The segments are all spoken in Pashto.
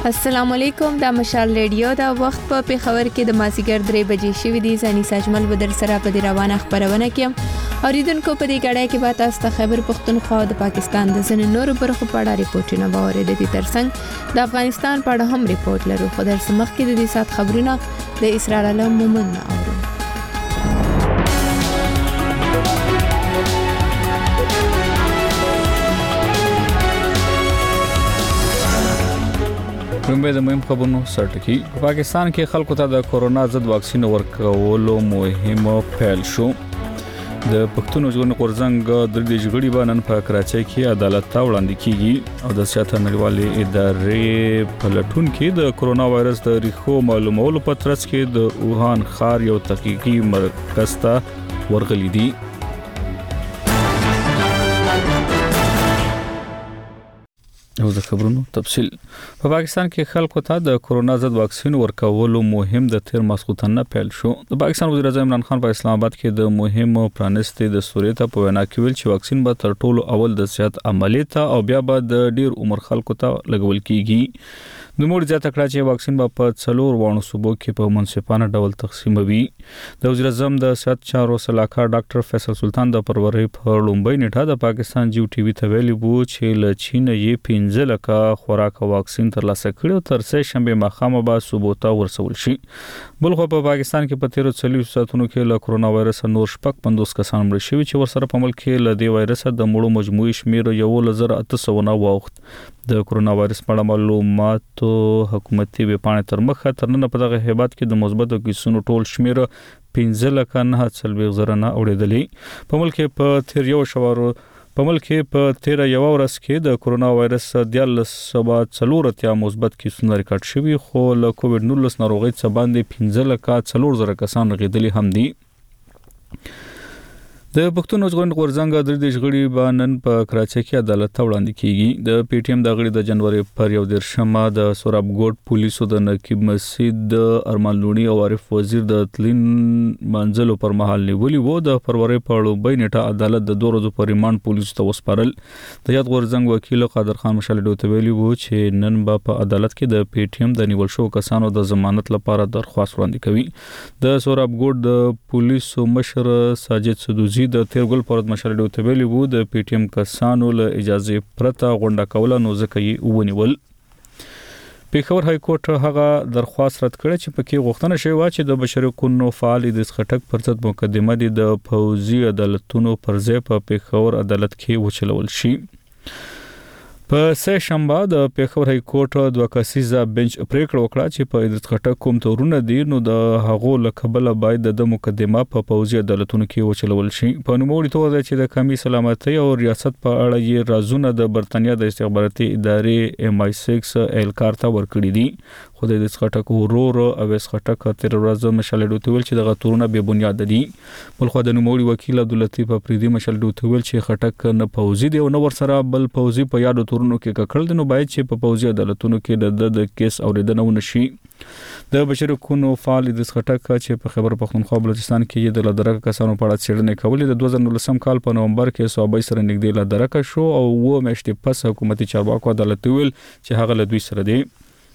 السلام علیکم د مشال ریډیو دا وخت په پیښور کې د مازیګر 3 بجې شوې دي. ځاني ساجمل بدر سره په روانه خبرونه کې اوریدونکو په دې غړای کې به تاسو ته خبر پښتونخوا د پاکستان د ځینو نورو برخو په اړه ریپورتونه باور د دې ترڅنګ د افغانستان په اړه هم ریپورت لرو. خو در سمخ کې د دې سات خبرونه د اسرائیل علم مومن اورو. کومه د مهم خبرونو سرټکی په پاکستان کې خلکو ته د کورونا ضد واکسین ورکولو مهمه پیل شو. د پښتون ژغورنې غورځنګ د دې جګړې باندې په کراچۍ کې عدالت ته وړاندې کیږي او د سیاست نړیوالې ادارې په لټون کې د کورونا وایرس د ریښو معلومولو په ترڅ کې د ووهان ښار یو تحقیقي مرکز ته ورغلي دي. او د خبرونو تفصیل په پاکستان کې خلکو ته د کورونا ضد واکسین ورکولو مهم د تیر ماسخوتنه پیل شو. د پاکستان وزیر اعظم عمران خان په اسلام آباد کې د مهم پرانستي د سوري ته په وینا کې ویل چې واکسین به تر ټولو اول د صحت عملیات او بیا به د ډیر عمر خلکو ته لګول کیږي. د مور زیاته کړه چې واکسین به په 4 وانه صوبو کې په منصفانه ډول تقسیموي. د وزیر اعظم د صحت چارو سلاکار ډاکټر فیصل سلطان د فروری په لومبۍ نیټه د پاکستان جیو ټي وي ته ویلي وو چې له چین یې 15 لکه خوراک واکسین ترلاسه کړو تر سه شنبه مخامه به صوبو ته ورسول شي. بلخو په پاکستان کې په 13 ساعتونو کې له کورونا وایرس نور شپږ 50 کسان مړ شوي چې ورسره په ملک کې له دې وایرس د مړو مجموعي شمیر 1809 واوښت. د کورونا وایرس په اړه معلومات حکومتي ویبپاڼې تر مخه تر نن په دغه هیبات کې د مثبتو کیسونو ټول شمیر 15 لکه 940 نه اوریدلې. په ملک په 13 ورځ کې د کورونا وایرس 1404 مثبت کیسونه ریکارډ شوي خو له کووډ 19 ناروغۍ څخه باندې 15 لکه 4000 کسان غیدلي هم دي. د پښتون ژغورنې غورځنګ د دې جګړې باندې په کراچۍ کې عدالت ته وړاندې کیږي. د پی ټی ایم د غړي د جنوري پر 11 د سورابګوټ پولیسو د نقیب مسجد د ارمان لونی او عارف وزیر د تلین منځلو پر مهال نیولي وو. د فروری په لومبۍ نیټه عدالت د 2 ورځې پر ریماند پولیسو ته وسپارل. د یاد غورځنګ وکیل قادر خان مشالډو ته ویلي وو چې نن په عدالت کې د پی ټی ایم د نیول شو کسانو د ضمانت لپاره درخواست وړاندې کوي. د سورابګوټ د پولیسو مشر ساجد سدوزي د تیرګل پرد مشالډو ته ویلي وو د پی ټی ایم کسانو له اجازه پرته غونډه کوله نو ځکه یې ونیول. پیښور های کورټ هغه درخواست رد کړ چې پکې غوښتنه شوې و چې د بشري حقوقو فعال د خټک پر ضد مقدمه د فوزي عدالتونو پر ځای په پیښور عدالت کې وچلول شي. په سه شنبه د پیښور های کورټ 2 کسیزه بنچ پریکړه وکړه چې په ادرس خټک کوم تورونه دي نو د هغو لقبله باید د مقدمه په فوزي عدالتونو کې وچلول شي. په نوموړي توګه چې د قومي سلامتۍ او ریاست په اړه یې رازونه د برتانیا د استخباراتي ادارې MI6 الکار ته ورکړي دي. خو د ادرس خټک ورور اویس خټک تر ورځ مشالډو ته ویل چې دغه تورونه بې بنیاد دي. بلخو د نوموړي وکیل عبداللطیف افریدي مشالډو ته ویل چې خټک نه فوزي دی او نه ورسره بل فوزي په یادو تورونو کې ککړل دي نو باید چې په فوزي عدالتونو کې د کیس اوریدنه ونشي. د بشري حقوقو فعال ادریس خټک چې په خیبر پختونخوا بلوچستان کې د لدرک کسانو په اړه څېړنې کولې د 2019 کال په نومبر کې صوبای سره نږدې لدرک شو او و میاشتې پس حکومتي چارواکو عدالت ویل چې هغه له دوی سره دی.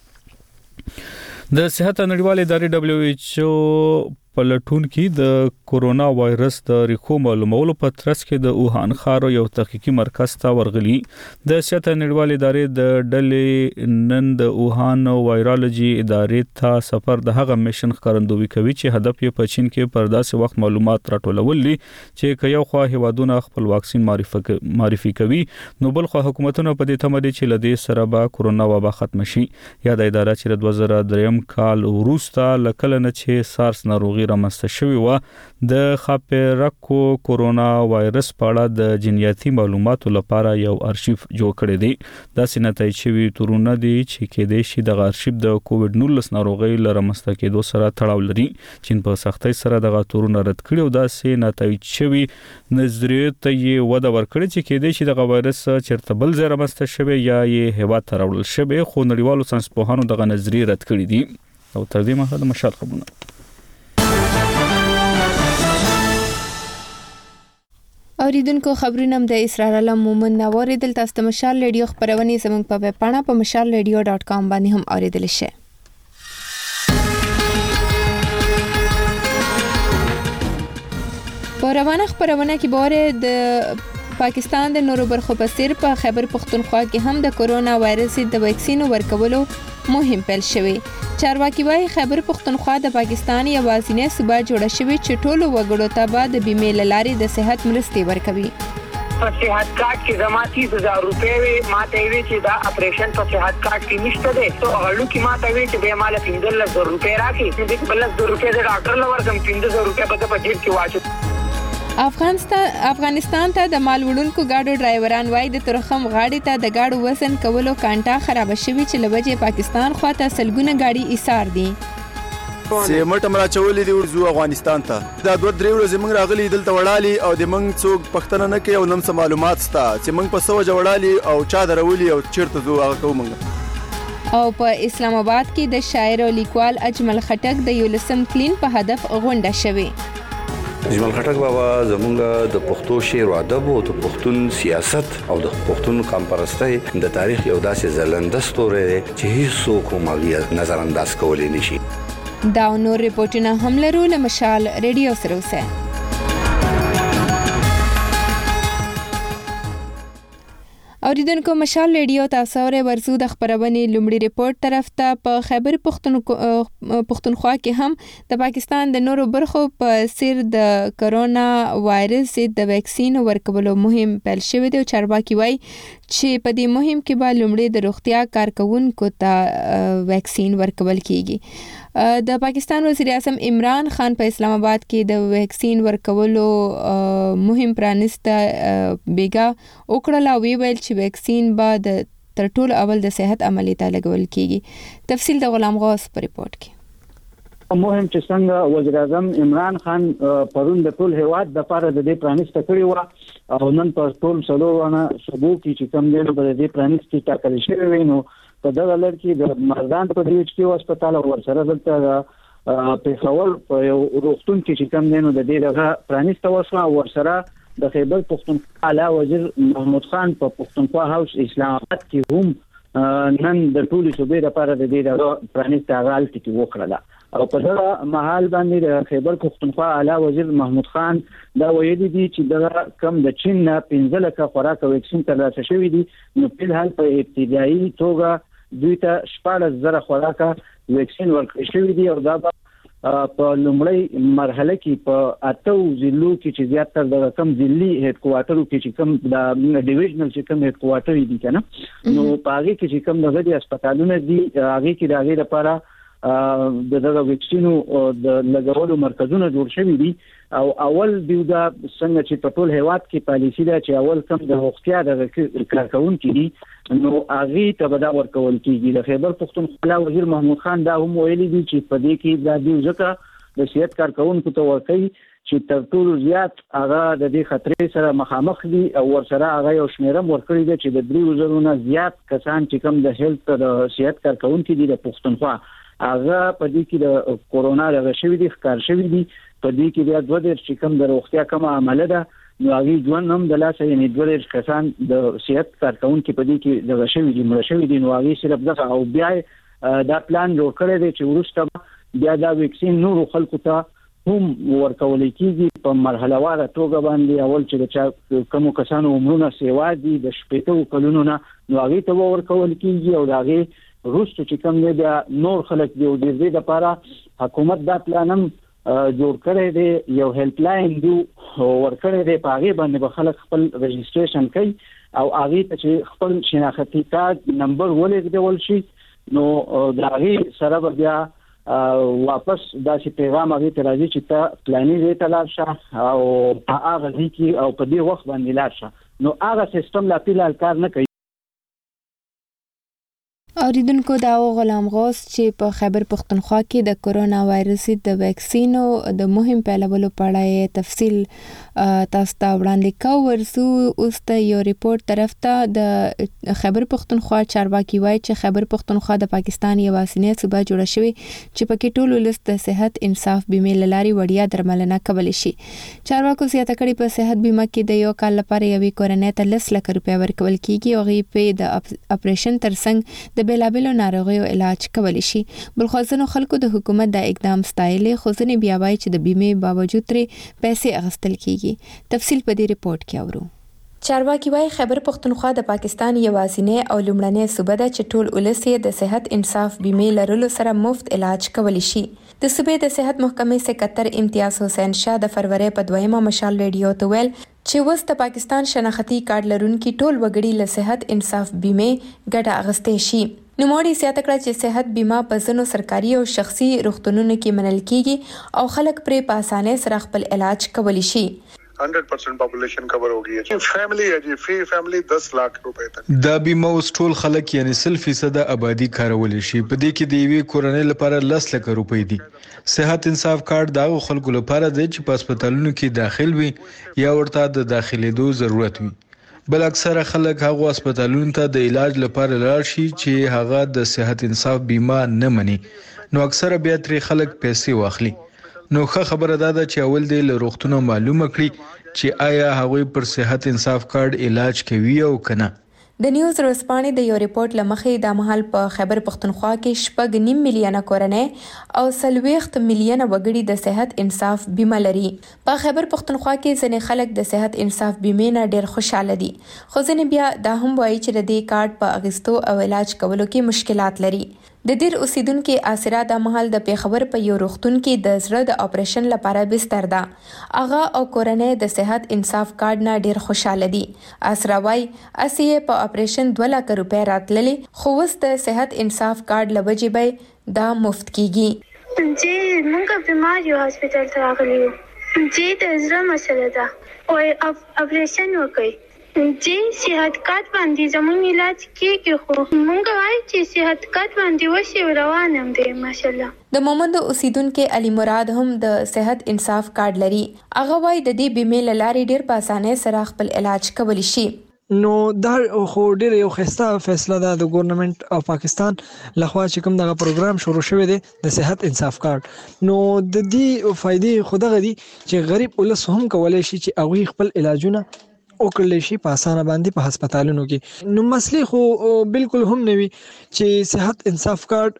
د صحت نړیوالې ادارې WHO په لټون کې د کورونا وایرس د ریښو معلومولو په ترڅ کې د ووهان ښار یو تحقیقي مرکز ته ورغلي. د صحت نړیوالې ادارې د ډلې نن د ووهان وایرالوجي ادارې ته سفر د هغه میشن ښکارندوی کوي چې هدف یې په چین کې پر داسې وخت معلومات راټولول دي چې که یو خوا هیوادونه خپل واکسین معرفي کوي نو بل خوا حکومتونه په دې تمه دي چې لدې سره به کورونا وبا ختم شي. یا د اداره چې د 2003 کال وروسته لکله نه چې سارس ناروغي رامنځته شوی و د خاپیرکو کورونا وایرس په اړه د جنیاتي معلوماتو لپاره یو ارشیف جوړ کړی دی. دا نتایج شوی تورونه دي چې کېدای شي د ارشیف د کووډ 19 ناروغۍ لرمسته کېدو سره تړاو لري. چین په سختۍ سره د تورونه رد کړي او دا نتایج شوی نظریه ته یې وده ورکړي چې کېدای شي د وایرس چیرته بل ځای رامنځته شوی یا یې هیواد ته راوړل شوی خو نړیوالو ساينسپوهانو دغه نظریه رد کړې دي. او تر دې مخه د مشال خبرونه اوریدونکو خبرونه د اسرار الله مومن نوریدل تاسو ته مشال ریډیو خبرونه زموږ په ویب پاڼه په mashalradio.com باندې هم اوریدل شئ. په روانه خبرونه کې بوره د پاکستان د نورو برخو په څیر په خیبر پختونخوا کې هم د کورونا وایرس د ویکسین ورکولو مهم پیل شوی. چارواکي وايي خیبر پختونخوا د پاکستان یوازینی صوبه جوړه شوې چې ټولو وګړو ته به د بیمې لارې د صحت مرستې ورکوي. په صحت کارت کې زما 30000 روپۍ وي ماته وی چې دا اپریشن په صحت کارت کې نشته دی ته اړو کې ماته وی چې به مال 15000 روپۍ راکې چې د 15000 روپۍ د ډاکټر لور کم 15000 روپۍ په جیب کې واچو. افغانستان ته د مال وړونکو گاډو ډرایوران وای د ترخم غاډي ته د گاډو وزن کولو کانټا خراب شوی چې لوجه پاکستان خواته سلګونه گاډي ایثار دي. سیمټ امرا چولې دی ورزو افغانستان ته دا 2-3 ورځې موږ راغلي دلته وړالي او د موږ څوک پښتنه نه کوي او نم څه معلومات ستا چې موږ په سوجه وړالي او چا درولي او چیرته زو هغه کوم. او په اسلام آباد کې د شاعر او لیکوال اجمل خټک د یولسم کلین په هدف غونډه شوه. اجمل خټک بابا زمونږ د پښتو شعر او ادب او د پښتون سیاست او د پښتون قام پرستۍ د تاریخ یو داسې زلنده ستوری دی چې هیڅوک ماوی نظر انداز کولی نشي. دا نور ریپورتونه هم لرو له مشال ریډیو سره اوسه. اوریدونکو مشال ریډیو تاسو اورئ ورزو د خبرونې لومړی ریپورت طرف ته په خیبر پختونخوا کې هم د پاکستان د نورو برخو په سیر د کرونا وایرس د ویکسین ورکولو مهم پیل شوی دی. چارواکي وایي چې په دې مهم کې به لومړی د روغتیا کارکونکو ته ویکسین ورکول کیږي. د پاکستان وزیر اعظم عمران خان په اسلام آباد کې د ویکسین ورکولو مهم پرانسته بیګا وکړه او ویل چې ویکسین به تر ټولو اول د صحت عملی ته لګول کیږي. تفصیل د غلام غوث په ریپورت کې. مهم چې څنګه وزیر اعظم عمران خان پرون د ټول هیواد د لپاره د دې پرانسته کړی و او نن په ټول سلوونه صبح کې چې کوم دی په دې پرانسته ټاکل شوی وینو په دغه لړ کې د مردان په دې کې هسپتال ورسره دلته په خول په روغتون کې چې کوم دی نو د دې دغه پرانسته وسه ورسره د خیبر پختونخوا اعلی وزیر محمود خان په پختونخوا هاوس اسلام آباد کې هم نن د ټولو صوبې لپاره د دې دغه پرانسته غال کې وکړه او په دغه محل باندې د خیبر پختونخوا اعلی وزیر محمود خان دا ویلي دي چې د کم د چین نه 15 لک خوراک ویکسین ترلاسه شوی دي نو په حال په ابتدایي توګه دوی ته 14000 خوراک ویکسین ورکړل شوی دي او دا په لومړی مرحله کې په 8 ضلعو کې چې زیاتره د کم ضلعي هډ کوارټرو کې چې کم د ډیویژنل چې کم هډ کوارټر دي کنه نو پاره کې چې کم د غړي هسپتالونه دي هغه کې د هغه لپاره دغه ویکسینو د لګولو مرکزونه جوړ شوي دي او اول دیودا څنګه چې په ټول هیواد کې پالیسی ده چې اول کم د روغتیا د کارکونکو دي نو هغه ته به دا ورکول کیږي. د خیبر پختونخوا وزیر محمود خان دا هم ویلي دي چې په دې کې د دې ځکه د صحت کارکونکو ته ورکړي چې تر ټولو زیات هغه د دې خطرې سره مخامخ دي او ورسره هغه یو شمیره ورکړي دي چې د 3000 نه زیات کسان چې کم د هیلث د صحت کارکونکو دي د پختونخوا هغه په دې کې د کورونا د شوی دي ښکار شوی دي په دې کې بیا 2 چې کم د روغتیا کومه عمله ده نو هغه ژوند هم د لاسه یعنی 2 کسان د صحت کارکونکو په دې کې د شوی دي مړ شوی دي نو هغه صرف دغه او بیا دا پلان جوړ کړی دی چې ورسته بیا دا ویکسین نور خلکو ته هم ورکول کیږي په مرحله واره توګه باندې اول چې د کوم کسانو عمرونه سیوا دي د 80 کلونو نه نو هغه ته ورکول کیږي او هغه روستو چې کوم دی نور خلک دی او د دې لپاره حکومت دا پلانم جوړ کړی دی یو هیلپ لاین دی ورکړی دی په هغه باندې خلک خپل رجسټریشن کوي او هغه ته چې خپل شناختی کارت نمبر ولګول شي نو دا هغه سره بیا واپس دا چې پیغام هغه ته راځي چې ته پلاني دی ته لاړ شه او هغه ځکه او په دې وخت باندې لاړ شه نو هغه سیستم لا پیل کار نه کوي. اوریدونکو دا غلام غوث چې په خیبر پختونخوا کې د کورونا وایرس د ویکسینو د مهم پیلولو په اړه تفصیل تاسو ته وړاندې کوو. ورسو اوس ته یو ریپورت طرف ته د خیبر پختونخوا چارواکي وایي چې خیبر پختونخوا د پاکستان یوازینی صوبه جوړه شوې چې پکې ټول ولس د صحت انصاف بیمه لاري وړیا درملنه کولی شي. چارواکو زیاته کړي په صحت بیمه کې د یو کال لپاره یوې کورنۍ ته 10 لک روپیا ورکول کیږي او غي په د اپریشن ترڅنګ د بیلابلو ناروغیو علاج کولی شي. بلخوازنو خلکو د حکومت د اقدام ستایلې خو ځنې بیا وایي چې د بیمې باوجود ترې پیسې اخیستل کیږي. تفصیل په دې ریپورت کې اورو. چارواکي وایي خیبر پختونخوا د پاکستان یوازینی او لومړنی صوبه ده چې ټول ولس یې د صحت انصاف بیمې لرلو سره مفت علاج کولی شي. د صوبې د صحت محکمې سکرټر امتیاز حسین شاه د فروری په 2 مشال ریډیو ته ویل چې وس د پاکستان شناختی کارت لرونکي ټول وګړي له صحت انصاف بیمې ګټه اخیستې شي. نوموړي زیاته کړه چې صحت بیمه په ځینو سرکاري او شخصي روغتونونو کې منل کیږي او خلک پرې په اسانۍ سره خپل علاج کولی شي. 100% پاپولیشن کور ہوگی ہے. فیملی ہے جی، فری فیملی 10 لاکھ روپے تک. دا بیمه اوس ټول خلک یعنی 100% آبادی کارول شي. په دې کې د یوې کورنۍ لپاره 10 لک روپۍ دي. صحت انصاف کارت دا خلکو لپاره دی چې په هسپتالونو کې داخل وي یا ورته د داخليدو ضرورت وي. بل اکثره خلک هغه هسپتالونو ته د علاج لپاره لاړ شي چې هغه د صحت انصاف بیمه نه مني، نو اکثره بیا ترې خلک پیسې واخلي. نو ښه خبره ده چې اول دی له روغتونو معلومه کړي چې آیا هغوی پر صحت انصاف کارت علاج کوي او کنه. د نیوز ورځپاڼې د یو ریپورت لمخې د مهال په خیبر پختونخوا کې 6.5 میلیونه کورنۍ او 40 میلیونه وګړي د صحت انصاف بیمه لري. په خیبر پختونخوا کې ځینې خلک د صحت انصاف بیمې نه ډېر خوشاله دي، خو ځینې بیا دا هم وایي چې د دې کارت په اخیستو او علاج کولو کې مشکلات لري. د دیر اوسیدونکو آسرا د مهال د پیښور په یو روغتون کې د زړه د اپریشن لپاره بستر ده. اغا او کورنۍ د صحت انصاف کارت نه ډیر خوشاله دي. آسرا وايي اسې په اپریشن 2 لک روپیا راتللې، خو اوس د صحت انصاف کارت لوجې به دا مفت کیږي. جی موږ بیمار یو هسپتال ته راغلی یو. جی د زړه مسله ده او اپریشن وکړي. جی صحت کارت باندې زموږ علاج کیږي، خو موږ وایي چې صحت کارت باندې وشي روان هم دی ماشاءالله. د مومند اوسیدونکو علي مراد هم د صحت انصاف کارت لري. هغه وایي د دې بیمې لارې ډیر په اسانۍ سره خپل علاج کولی شي. نو دا خو ډیر یو خسته فیصله ده د ګورنمنت اف پاکستان لخوا چې کوم دغه پروګرام شروع شوی دی د صحت انصاف کارت. نو د دې فائدې خو دغه دي چې غریب ولس هم کولای شي چې هغه خپل علاجونه وکړل شي په اسانه باندې په هسپتالونو کې. نو مسلې خو بالکل هم نه وي چې صحت انصاف کارت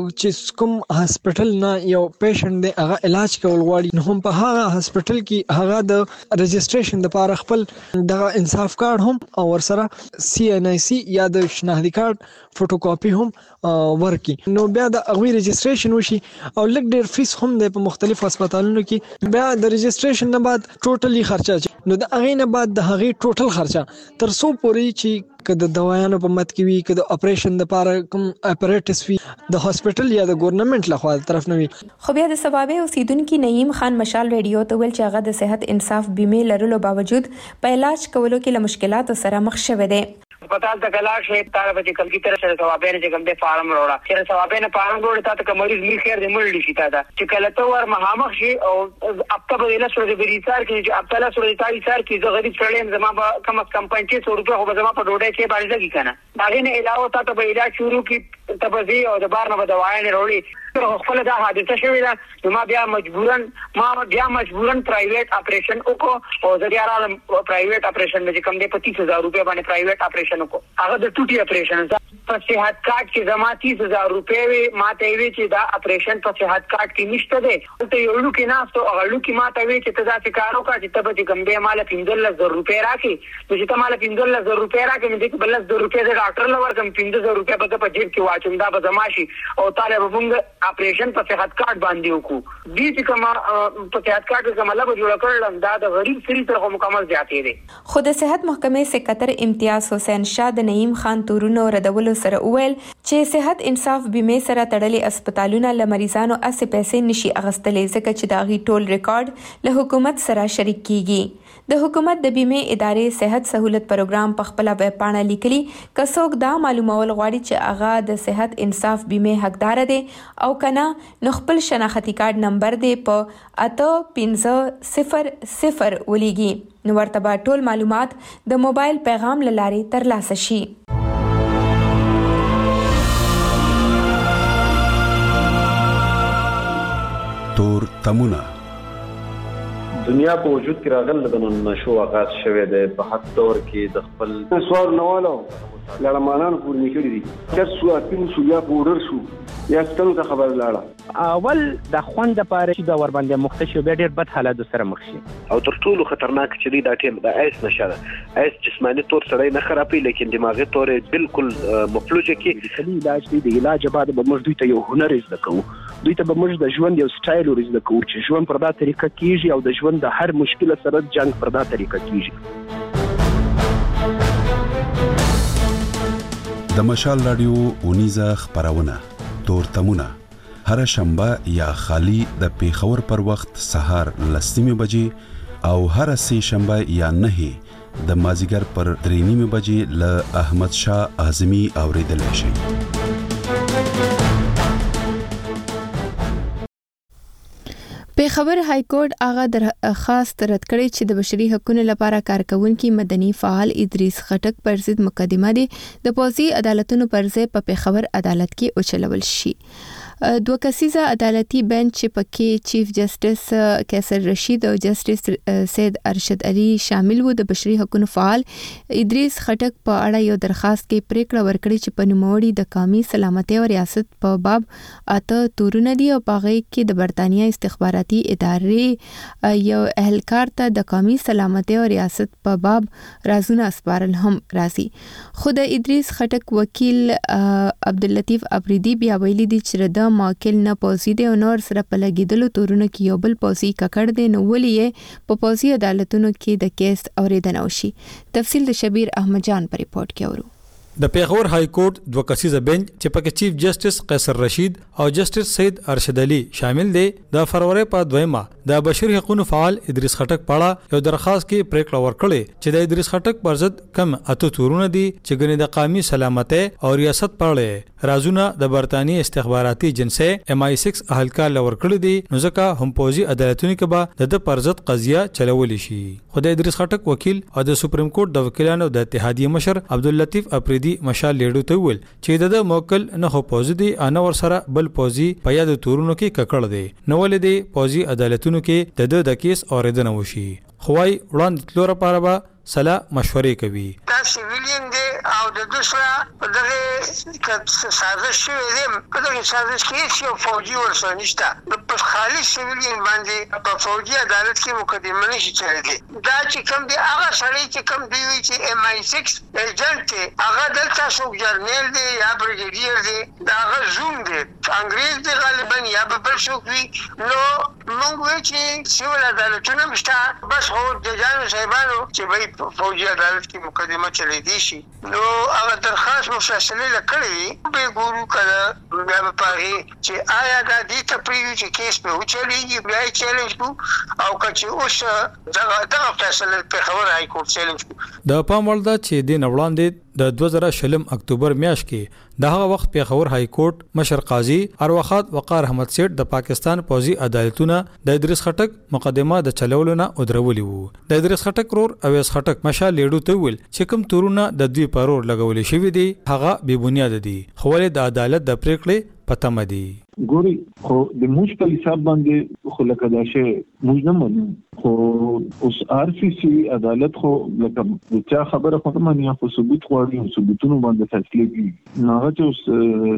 چې کوم هسپتال نه یو پیشنټ دی هغه علاج کول غواړي، نو هم په هغه هسپتال کې هغه د رجسټریشن لپاره خپل دغه انصاف کارت هم او ورسره CNIC یا د شناختی کارت فوټوکاپي هم ورکي. نو بیا د هغه رجسټریشن وشي او لږ ډیر فیس هم دی په مختلفو هسپتالونو کې. بیا د رجسټریشن نه بعد ټوټلی خرچه، نو د هغه نه بعد د هغه ټوټل خرچه تر څو پورې چې کله دوايانو په مت کې وي، کله اپریشن لپاره کوم اپریټس وي د هسپتال یا د ګورنمنت لخوا طرف نه وي. خو بیا د سبابه اوسیدونکو نعیم خان مشال ریډیو ته ویل چې هغه د صحت انصاف بیمې لرلو باوجود په علاج کولو کې له مشکلاتو سره مخ شوی دی. अस्पताल तक इलाज है तारा बजे कल की तरह से सवाबे ने जगम दे फार्म रोड़ा तेरे सवाबे ने फार्म रोड़ा था तो मरीज मिल खैर दे मुड़ ली था कि कल तो और महामख शे और अब तक बदला सुरज बेरीसार की अब तला सुरज तारी सार की जो गरीब चढ़े जमा कम से कम 2500 रुपए हो जमा पर रोड़े के बारे लगी kana बागे ने इलाज था तो इलाज शुरू की तबजी और बार न दवाएं ने रोड़ी तो खपल दा हादसा शवी दा जमा बिया मजबूरन प्राइवेट ऑपरेशन को और जरियारा प्राइवेट ऑपरेशन में कम दे 25000 रुपए बाने प्राइवेट ऑपरेशन को अगर द टूटी ऑपरेशन पर सेहत कार्ड की जमा 30000 रुपए माते वे چې دا ऑपरेशन په صحت کارت کې نشته ده ته یو لو کې ناس ته اغلو کې ماته وی چې تدا کارو کا چې تبه کم به مال 15000 روپے راکې چې ته مال 15000 روپے راکې مې دې 12000 روپے د ډاکټر لور کم 15000 روپے په جیب کې واچوم دا به زماشي او طالب موږ آپریشن په صحت کارت باندې وکړو دې چې کوم په صحت کارت کې مطلب جوړ کړل دا د غریب سری تر مکمل ځاتې دي. خود صحت محکمې سکرټر امتیاز حسین شاه د نعیم خان تورونو ردول خبرولو سره وویل چې صحت انصاف بیمه سره تړلې اسپیټالونه له مریضانو اسې پیسې نشي اغستلې ځکه چې داغي ټول ریکارډ له حکومت سره شریک کیږي. د حکومت د بیمه ادارې صحت سہولت پروګرام په خپل ویب پاڼه لیکلي کڅوګ دا معلومول غواړي چې هغه د صحت انصاف بیمه حقدار دي او کنه نو خپل شناختی کارت نمبر دی په 8500 ولېږي نو ورته به ټول معلومات د موبایل پیغام لارې ترلاسه شي. تور تمونه دنیا په وجود کې راغله د نشو آغاز شوه د په حد دور کې د خپل سوال نوالو لړمانان پورې نکړي دي چې سو اپین سو یا پورر شو یا ستنه خبر لاړه اول د خوند لپاره چې د ور باندې مختشي به ډېر بد حالات سره مخ شي او تر ټولو خطرناک چې دا ټیم د ایس نشه ایس جسمانی تور سره نه خرابې لیکن دماغي تور بالکل مفلوجه کې علاج دی د علاج بعد به موږ دوی ته یو هنر زده کوو دوی ته به موږ د ژوند یو سټایل ورزده کوو چې ژوند پر دا طریقه کیږي او د ژوند د هر مشکل سره جنگ پر دا طریقه کیږي. د مشال رادیو اونیزه خبرونه تور تمونه هر شنبه یا خالی د پیښور پر وخت سهار 10:00 بجې او هر سه شنبه یا 9 د مازیګر پر 3:30 بجې له احمد شاه اعظمي اوریدل شي. پیښور های کورټ هغه درخواست رد کړی چې د بشري حقوقو لپاره کارکونکي مدني فعال ادریس خټک پر ضد مقدمه دي د پوځي عدالتونو پر ځای په پیښور عدالت کې اوچلول شي. دوه کسیزه عدالتي بنچ چې پکې چیف جسټس کیسر رشید او جسټس سید ارشد علي شامل وو د بشري حقوقو فعال ادریس خټک په اړه یو درخواست کې پریکړه ورکړې چې په نوموړي د قومي سلامتۍ او ریاست په باب اته تورونه دي او په هغه کې د برتانیا استخباراتي ادارې یو اهلکار ته د قومي سلامتۍ او ریاست په باب رازونه اسپارل هم راځي. خو د ادریس خټک وکیل عبداللطیف ابریدي بیا ویلي دي چې د موکل نه پوزي دی او نور سره په لګیدلو تورونه کې یو بل پوزي ککړ دی نو ولې په پوزي عدالتونو کې د کیس اوریدنه وشي. تفصیل د شبیر احمد جان پر ریپورت کې اورو. د پیښور های کورټ دوه کسیزه بنچ چې پکې چیف جسټس قیصر رشید او جسټس سید ارشد علي شامل دي د فروری په 2 د بشري حقوقو فعال ادریس خټک پاړه یو درخواست کې پریکړه ورکړې چې د ادریس خټک پر ضد کم اته تورونه دي چې ګنې د قومي سلامتۍ او ریاست پاړه رازونه د برتانیې استخباراتي جنسه MI6 اهلکار لور کړی دي نو ځکه هم پوزي عدالتونو کې به د پر ضد قضیه چلول شي. خو د ادریس خټک وکیل او د سپریم کورټ د وکیلانو د اتحادیه مشر عبداللطیف افریدي مشال لیډو ته ویل چې د موکل نه خو پوزي دی ان ور سره بل پوزي په یاد تورونو کې ککړ دی نو ولې دی پوزي عدالتونو کې د کیس اوریدنه وشي. خوای وړاندې تلور لپاره به سلا مشورې کوي. دا سیویلین دی او د دوسرا دغه سازش شوی دی په دغه سازش کې یو فوجي ورسره نشته په خالي سیویلین باندې په فوجي عدالت کې مقدمه نشي چلېدلی. دا چې کوم دی هغه سړی چې کوم دی چې MI6 ایجنټ دی هغه دلته څوک جرنیل دی یا بریګیډیر دی دا هغه زوم دی انګریز دی غالبا یا بل څوک وي نو موږ وایو چې سیول عدالتونه مشته بس هو د جانو صاحبانو چې وایي فوجي عدالت کې مقدمه چلېدی شي نو هغه درخواست مفصله لکړي به ګورو کړه بیا په پاره چې آیا دا دې ته پریږي چې کیس په وچلېږي بیا یې چیلنج کو او که اوس دغه فیصله په خبره های کورټ چیلنج کو. د پام وړ ده چې د وړاندې د 2020 اکتوبر میاشت کې د هغه وخت پیښور های کورټ مشر قاضي ارواخات وقار احمد سیټ د پاکستان پوزي عدالتونه د ادریس خټک مقدمه د چلولو نه ودرولي وو. د ادریس خټک رور اویس خټک مشال لیډو ته ویل چې کوم تورونه د دوی پرور لګولې شوی دي هغه بې بنیاد دي خو ولې د عدالت د پریکړې پته مدي. ګوري خو د موږ په حساب باندې خو لکه دا شی موږ نه منو خو اوس RCC عدالت خو لکه د چا خبره خو مانی خو ثبوت غواړي او ثبوتونو باندې فیصله کوي نه چې اوس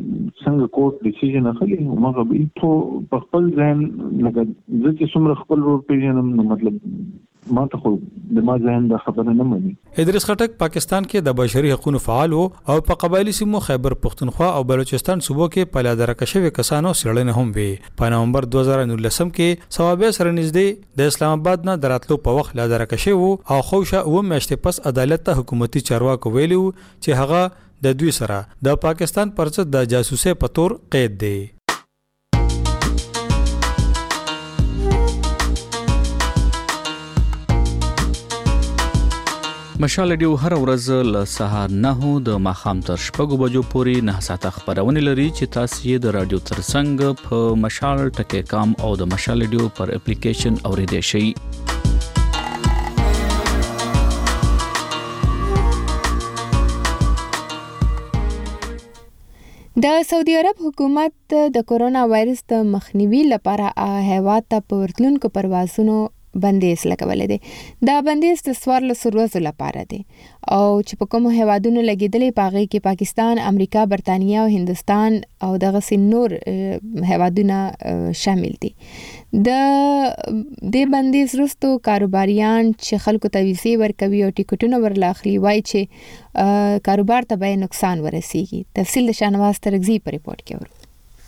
څنګه کورټ ډیسیژن اخلي هغه به په خپل ځان لکه ځکه څومره خپل ور پیژنم نو مطلب ما ته خو د ما ځان د خبره نه مني. ادریس خټک پاکستان کې د بشري حقوقو فعال وو او په قبایلی سیمو خیبر پختونخوا او بلوچستان صوبو کې په لادر کشوي کسانو سړنه هم وي. په نومبر 2019 کې ثوابه سره نږدې د اسلام آباد نه دراتلو په وخت لادر کشوي او خوشه و میاشتې پس عدالت ته حکومتي چارواکو ویلو چې هغه د دوی سره د پاکستان پر ضد د جاسوسي په تور قید دی. مشال ریډیو هر ورځ له سهار 9 د ماښام تر 6 بجو پورې 9 ساعته خبرونه لري چې تاسو یې د رادیو ترڅنګ په مشال ټکی کام او د مشال ریډیو پر اپلیکیشن اوریدئ شئ. د سعودي عرب حکومت د کورونا وایرس د مخنیوي لپاره هیواد ته په ورتلونکو پروازونو بندیز لګولې دي. دا بندیز د 14 ورځو لپاره دی او چې په کوم هیوادونو لګیدلې پاغي کې پاکستان، امریکا، برتانیا او هندستان او دغه سینور هیوادونه شامل دي. د بندیز وروسته کاروباریان چې خلکو ته ویزې ورکوي او ټیکټونه ورلاخلي وایي چې کاروبار ته به نقصان ورسیږي. تفصیل د شاهنواز ترغزي په ریپورت کې ورو.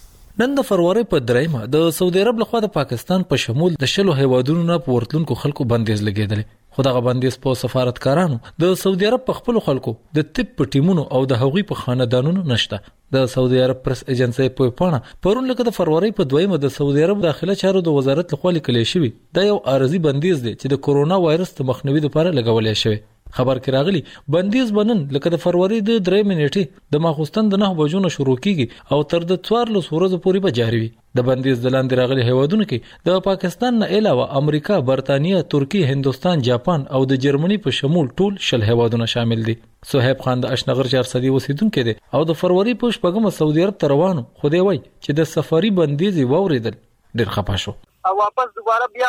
نن د فروری په 3 د سعودي عرب لخوا د پاکستان په شمول د شلو هیوادونو نه په ورتلونکو خلکو بندیز لګیدل. خو دغه بندیز په سفارتکارانو د سعودي عرب په خپل خلکو د طب په ټیمونو او د هغوی په خاندانونو نشته. د سعودي عرب پریس ایجنسی په پاڼه پرون لکه د فروری په 2 د سعودي عرب داخله چارو د وزارت لخوا لیکل شوی دا یو عارضی بندیز دی چې د کورونا وایرس د مخنیوي لپاره لګولې شوی. خبر کې راغلی بندیز بنن لکه د فروری د 3 نیټې د ماخوستن د 9 بجو نه شروع کیږي او تر د 14 ورځې پورې به جاری وي. د بندیز د لاندې راغلي هیوادونو کې د پاکستان نه علاوه امریکا، برتانیا، ترکیه، هندستان، جاپان او د جرمني په شمول ټول شل هیوادونه شامل دي. صہیب خان د اشنغر 400 اوسیدونکو دی او د فروری په شپږم سعودي عرب ته روانو. خو دی وای چې د سفاري بندیز ووریدل ډیر خپه شو. واپس دوباره بیا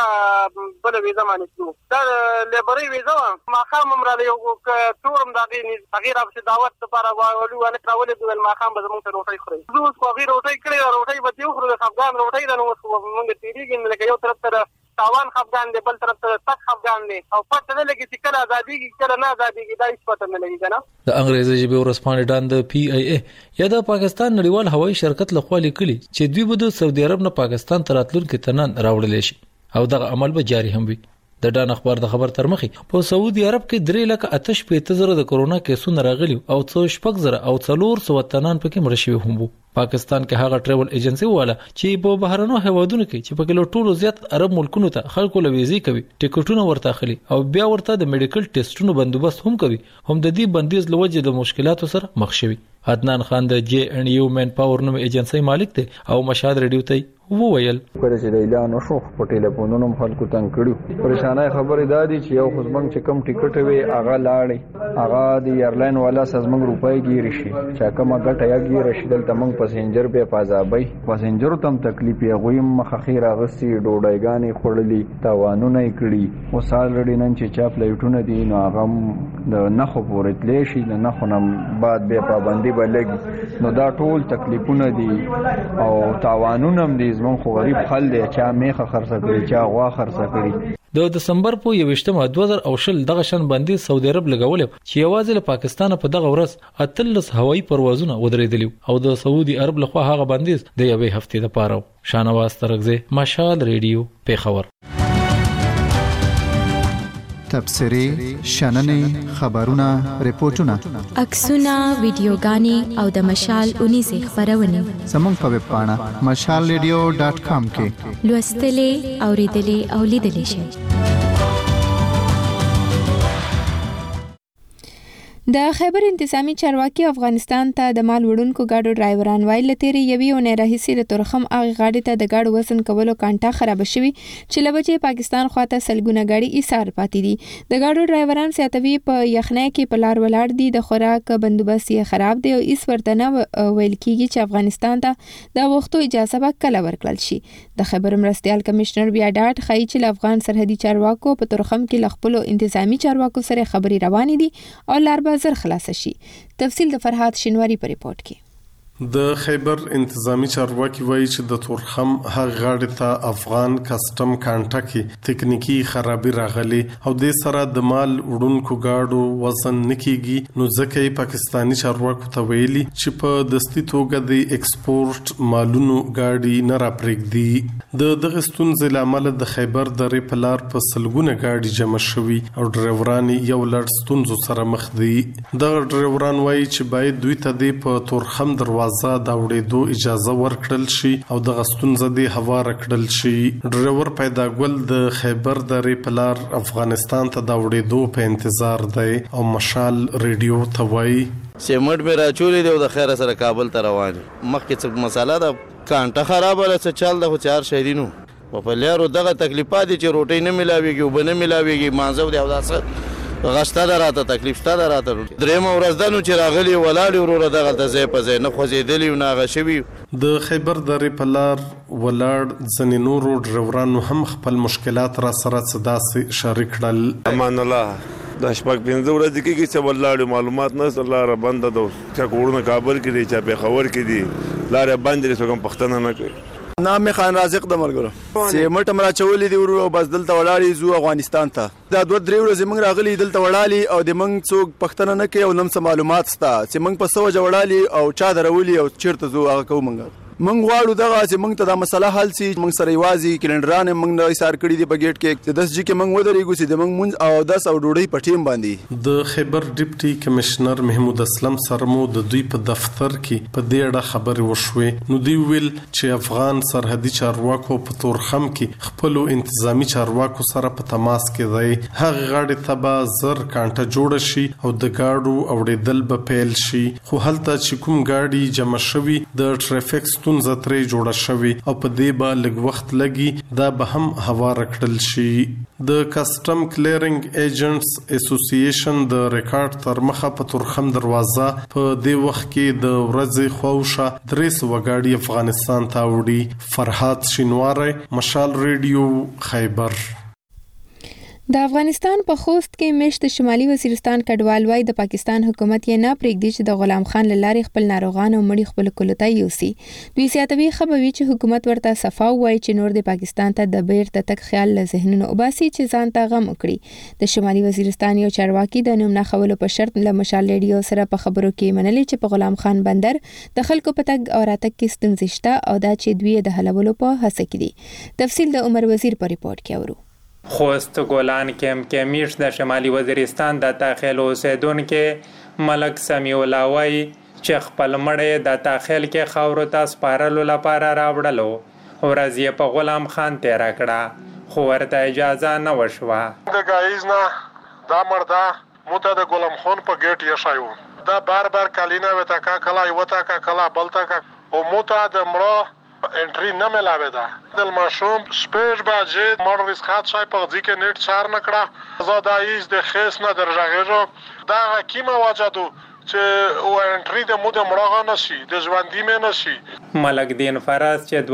بل ویزه باندې شو. دا لیبري ویزه ما خام امراله یو تورم دغه غیر افس دعوت لپاره ولو انا راولې د ما خام به زموږ ته روټي خوري. زه اوس خو غیر روټي کړی روټي به یو خوري د افغان روټي د نو موږ تیریږي لکه یو طرف ته تاوان خفغان دی بل طرف ته تک خفغان دی او پټ نه لګي چې کله ازادي کې کله نه ازادي کې دا هیڅ پته نه لګي کنه. د انګریزي ژبې ورسپانډان د پی ای ای یا د پاکستان نړیوال هوایي شرکت لخوا لیکلي چې دوی به د سعودي عرب نه پاکستان ته راتلونکي تنن راوړل شي او دغه عمل به جاری هم وي. د ډان اخبار د خبر تر مخې په سعودي عرب کې 3,58,000 د کورونا کیسونه راغلي او 6,000 او 400 تنان پکې مړ شوي هم وو. پاکستان کې هغه ټریول ایجنسی والا چې په بهرنو هیوادونو کې چې په کلو ټولو زیات عرب ملکونو ته خلکو لويزي کوي ټیکټونه ورته اخلي او بیا ورته د میډیکل ټیسټونو بندوبست هم کوي هم د دې بندیز لوجه د مشکلاتو سره مخ شوي. عدنان خان د جی ان یو مین پاور نوم ایجنسی مالک دی او مشاد ریډیو ته وویل پر چې د اعلان وشو په ټلیفونونو خلکو تنګ کړو. پریشانای خبرې دادي چې یو خصمنګ چې کم ټیکټ وي هغه لاړې هغه د ایرلاین والا سزمنګ روپۍ ګیر شي چې کومه ګټه یا ګیر شي دلته موږ پاسنجر به پازابای پاسنجر تم تکلیف یې غویم مخخیر اغستی ډوډایګانی خړلې تاوانونه کړي او سال رډی نن چې چا فلایټونه دي نو هغه د نخو پورې تلې شي د نخو نم بعد به پابندي بلګي نو دا ټول تکلیفونه دي او تاوانونه هم دي. زمون خو غریب خل دی چا میخه خرڅه کړي چا غوا خرڅه کړي. د دسمبر په 21 2020 دغه شن باندې سعودي عرب لګول چې یوازې له پاکستان په دغه ورځ 13 هوایي پروازونه ودرېدل او د سعودي عرب لخوا هغه باندې د یوې هفتې لپاره. شاهنواز ترغزي مشال ریډیو پیښور. تبصرې شننې خبرونه ریپورتونه عکسونه ویډیوګانې او د مشال 19 خبرونه زموږ په ویب پاڼه mashalradio.com کې لوستلې اوریدلې او لیدلې شئ. د خیبر انتظامی چارواکي افغانستان ته د مال وړونکو گاډو ډرایوران وایي لتیری یوي او نه راهیسي د تورخم اغه غاډي ته د گاډو وزن کولو کانټا خراب شوی چې لبچې پاکستان خواته سلګونه گاډي ایثار پاتې دي. د گاډو ډرایوران ساتوي په یخنۍ کې پلار ولاړ دي د خوراک بندوبست یې خراب دی او ایس ورته نه ویل کیږي چې افغانستان ته د وختو اجازه به کله ورکړل شي. د خیبر مرستيال کمشنر بیا ډاټ خای چې افغان سرحدي چارواکو په تورخم کې لخپلو انتظامی چارواکو سره خبري روانې دي او لار زر خلاص شي. تفصیل د فرحات شینواری په ریپورت کې. د خیبر انتظامی چارواکي وایي چې د تورخم هغه غاړې ته افغان کسټم کانټه کې تکنیکی خرابي راغلي او د سره د مال وړونکو گاډو وزن نکېږي، نو ځکه یې پاکستانی چارواکو ته ویلي چې په دستي توګه د ایکسپورت مالونو گاډي نه راپرېږدي. د دغه ستونزې له امله د خیبر درې په لار په سلګونه گاډي جمع شوي او ډرایوران یو لړ ستونزو سره مخ دي. دغه ډرایوران وایي چې باید دوی ته د په تورخم دروازه د وړېدو اجازه ورکړل شي او د غستونزه د هوار کړل شي. ډرایور پیدا ګل د خیبر درې په لار افغانستان ته د وړېدو په انتظار دی او مشال ریډیو ته وایي سیمټ مې راچولې دی او د خیره سره کابل ته روان مخکې څه مساله ده کانټه خرابه ده څه چل ده خو چار شهرینو په لارو دغه تکلیفات دي چې روټۍ نه ملاويږي او بنه ملاويږي مانځو دی او داسه غشته دراته تکلیف شته دراته درېم ورځ دنو چې راغلي ولاړ وروره دغه ته ځای په ځای نه خوځېدلی او نه غشوي. د خیبر درې په لار ولاړ ځینې نورو ډرایورانو هم خپل مشکلات را سره څه داسې شریک کړل. امان الله د شپږ پنځه ورځې کېږي چې ولاړ معلومات نه لاره بنده ده چې کورونه کابل کې دي چې پېښور کې دي لاره بندې دي څوک پښتنه نه کوي. نام خان رازق د ملګرو سیمټ امرا چولې دی ورو بس دلته ولاړی زو افغانستان ته دا 2-3 ورځې موږ راغلي دلته ولاړی او د موږ څوک پښتنه نه کوي او نم څه معلومات ستا چې موږ په سوجه ولاړی او چا درولي او چیرته زو هغه کوم موږ غواړو دغه چې موږ ته دا مسله حل شي. موږ سره یوازې کلندران موږ نه ایثار کړی دی په گیټ کې چې 10 جی کې موږ ودرېږو چې د موږ مونږ او 10 او ډوډۍ په ټیم باندې. د خیبر ډیپټي کمشنر محمود اسلم سره مو د دوی په دفتر کې په دې اړه خبرې وشوې. نو دوی ویل چې افغان سرحدي چارواکو په تورخم کې خپل انتظامی چارواکو سره په تماس کې دی. هغه غاډي تبا زر کانټه جوړ شي او د گاډو اوړېدل به پیل شي، خو هلته چې کوم گاډي جمع شوي د ټریفیک ستونزه ترې جوړه شوي او په دې به لږ وخت لګي دا به هم هوار کړل شي. د کسټم کلیرینګ ایجنټس اسوسییشن د ریکارډ تر مخه په تورخم دروازه په دې وخت کې د ورځې خوښه 300 وګاډي افغانستان ته وړي. فرحات شینواری، مشال ریډیو، خیبر. د افغانستان په خوست کې مشت شمالي وزیرستان کډوال وای د پاکستان حکومت یې نه پرېږدي چې د غلام خان لارې خپل ناروغان او مړي خپل کولتا یوسي. دوی سیاتوي خبروي چې حکومت ورته صفا وای چې نور د پاکستان ته د بیرته تک خیال له ذهنونو وباسي چې ځان ته غم وکړي. د شمالي وزیرستان یو چارواکي د نوم نه خولو په شرط له مشال ریډیو سره په خبرو کې منلي چې په غلام خان بندر د خلکو په تګ او راتګ کې ستونزې شته او دا چې دوی د حلولو په هڅه کې دي. تفصیل د عمر وزیر په ریپورت کې اورو. خوست ګولان کېم کې میش د شمالي وزیرستان د داخل اوسیدونکو ملک سمیع الله وای چې خپل مړی د داخل کې خاورو ته سپارلو لپاره راوړلو ورځ یې په غلام خان تیر کړه خو ورته اجازه نه وشوه. د گایز نه دا مردا موته د غلام خان په گیټ یې شایو دا بار کالینا وتا کا کلا یوتا کا کلا بلتا کا او موته د مړو انټری نه ملاوي دا د ماشوم سپیش باجې مور رسخات شای په ځکه کې نیټ 4 نکړه زادایز د خیس نه درځغېرو دا کیما واجدو چې او انټری د مو د مړغه نشي د ژوندۍ مې نشي. ملک دین فراز چې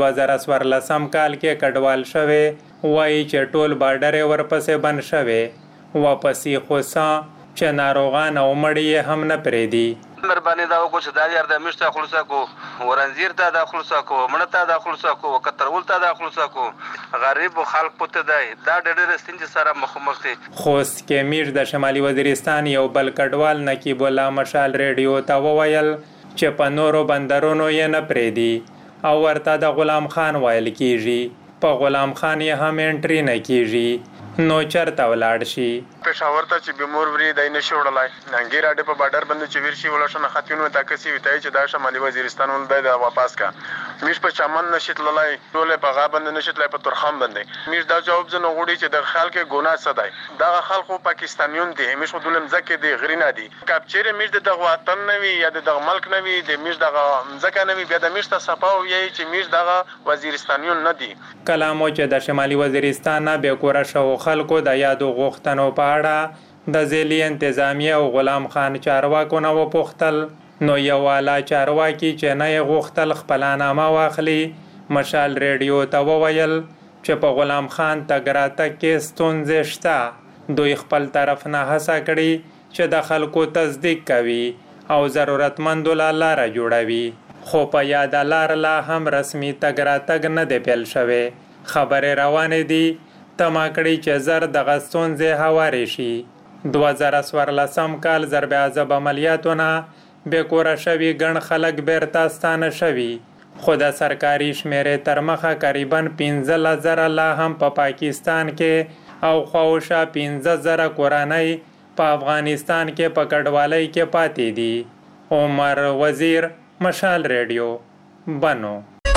2014 کال کې کډوال شوه وایي چې ټول بارډر ورپسې بند شوه واپسې خوسا چې ناروغان او مړی هم نه پرېدي. مهرباني دا وکړه چې دا یار د مشته خلاصه کو ورنځیر ته د خلاصه کو مړه ته د خلاصه کو کترول ته د خلاصه کو غریب خلک پته دی دا ډېر ستونزې سره مخامخ دي. خوست کې میر د شمالي وزیرستان یو بل کډوال نقیب الله مشال ریډیو ته وویل چې په نورو بندرونو یې نه پرېدي او ورته د غلام خان ویل کیږي په غلام خان یې هم انټری نه کیږي نو چرته ولاړ شي. پېښور ته چې بیمور وري دای نشي وړلای ننګیر اډه په بارډر باندې چې ورشي ولښنه خاتونو تاکسي وتای چې دا شمالي وزیرستان ول د واپس کا میش په چمن نشیت لای ټول په غابند نشیت لای په ترخم باندې میش دا جواب زنه غوړي چې د خلک ګناه صدای دا خلکو پاکستانیون دي میش خودلم زکه دي غرینا دي کاپچره میش د وطن نوي یا د ملک نوي د میش د زکه نوي بیا د میش ته صفاو یی چې میش د وزیرستانیون نه دي. کلامو چې د شمالي وزیرستان به کور شو خلکو د یادو غوښتنو په اړه د ځلي انتظامیه او غلام خان چارواکو نه وپوښتل نو یو والا چارواکي چې نه یې غوښتل خپل نامه واخلي مشال ریډیو ته وویل چې په غلام خان تګ راتګ کې ستونزې شته. دوی خپل طرف نه هڅه کړې چې د خلکو تصدیق کوي او ضرورتمندو له لاره جوړوي. خو په یاد لار لا هم رسمي تګ راتګ نه دی پیل شوی. خبرې روانې دي تمه کړي چې زر دغه ستونزې هوارې شي. 2014 کال ضرب عذاب عملیاتونه بېکوره شوي ګڼ خلک بیرته ستانه شوي، خو د سرکاري شمیرې تر مخه قریبا 15,000 لا هم په پاکستان کې او خواوشا 15,000 کورنۍ په افغانستان کې په کډوالۍ کې پاتې دي. عمر وزیر، مشال ریډیو، بنو.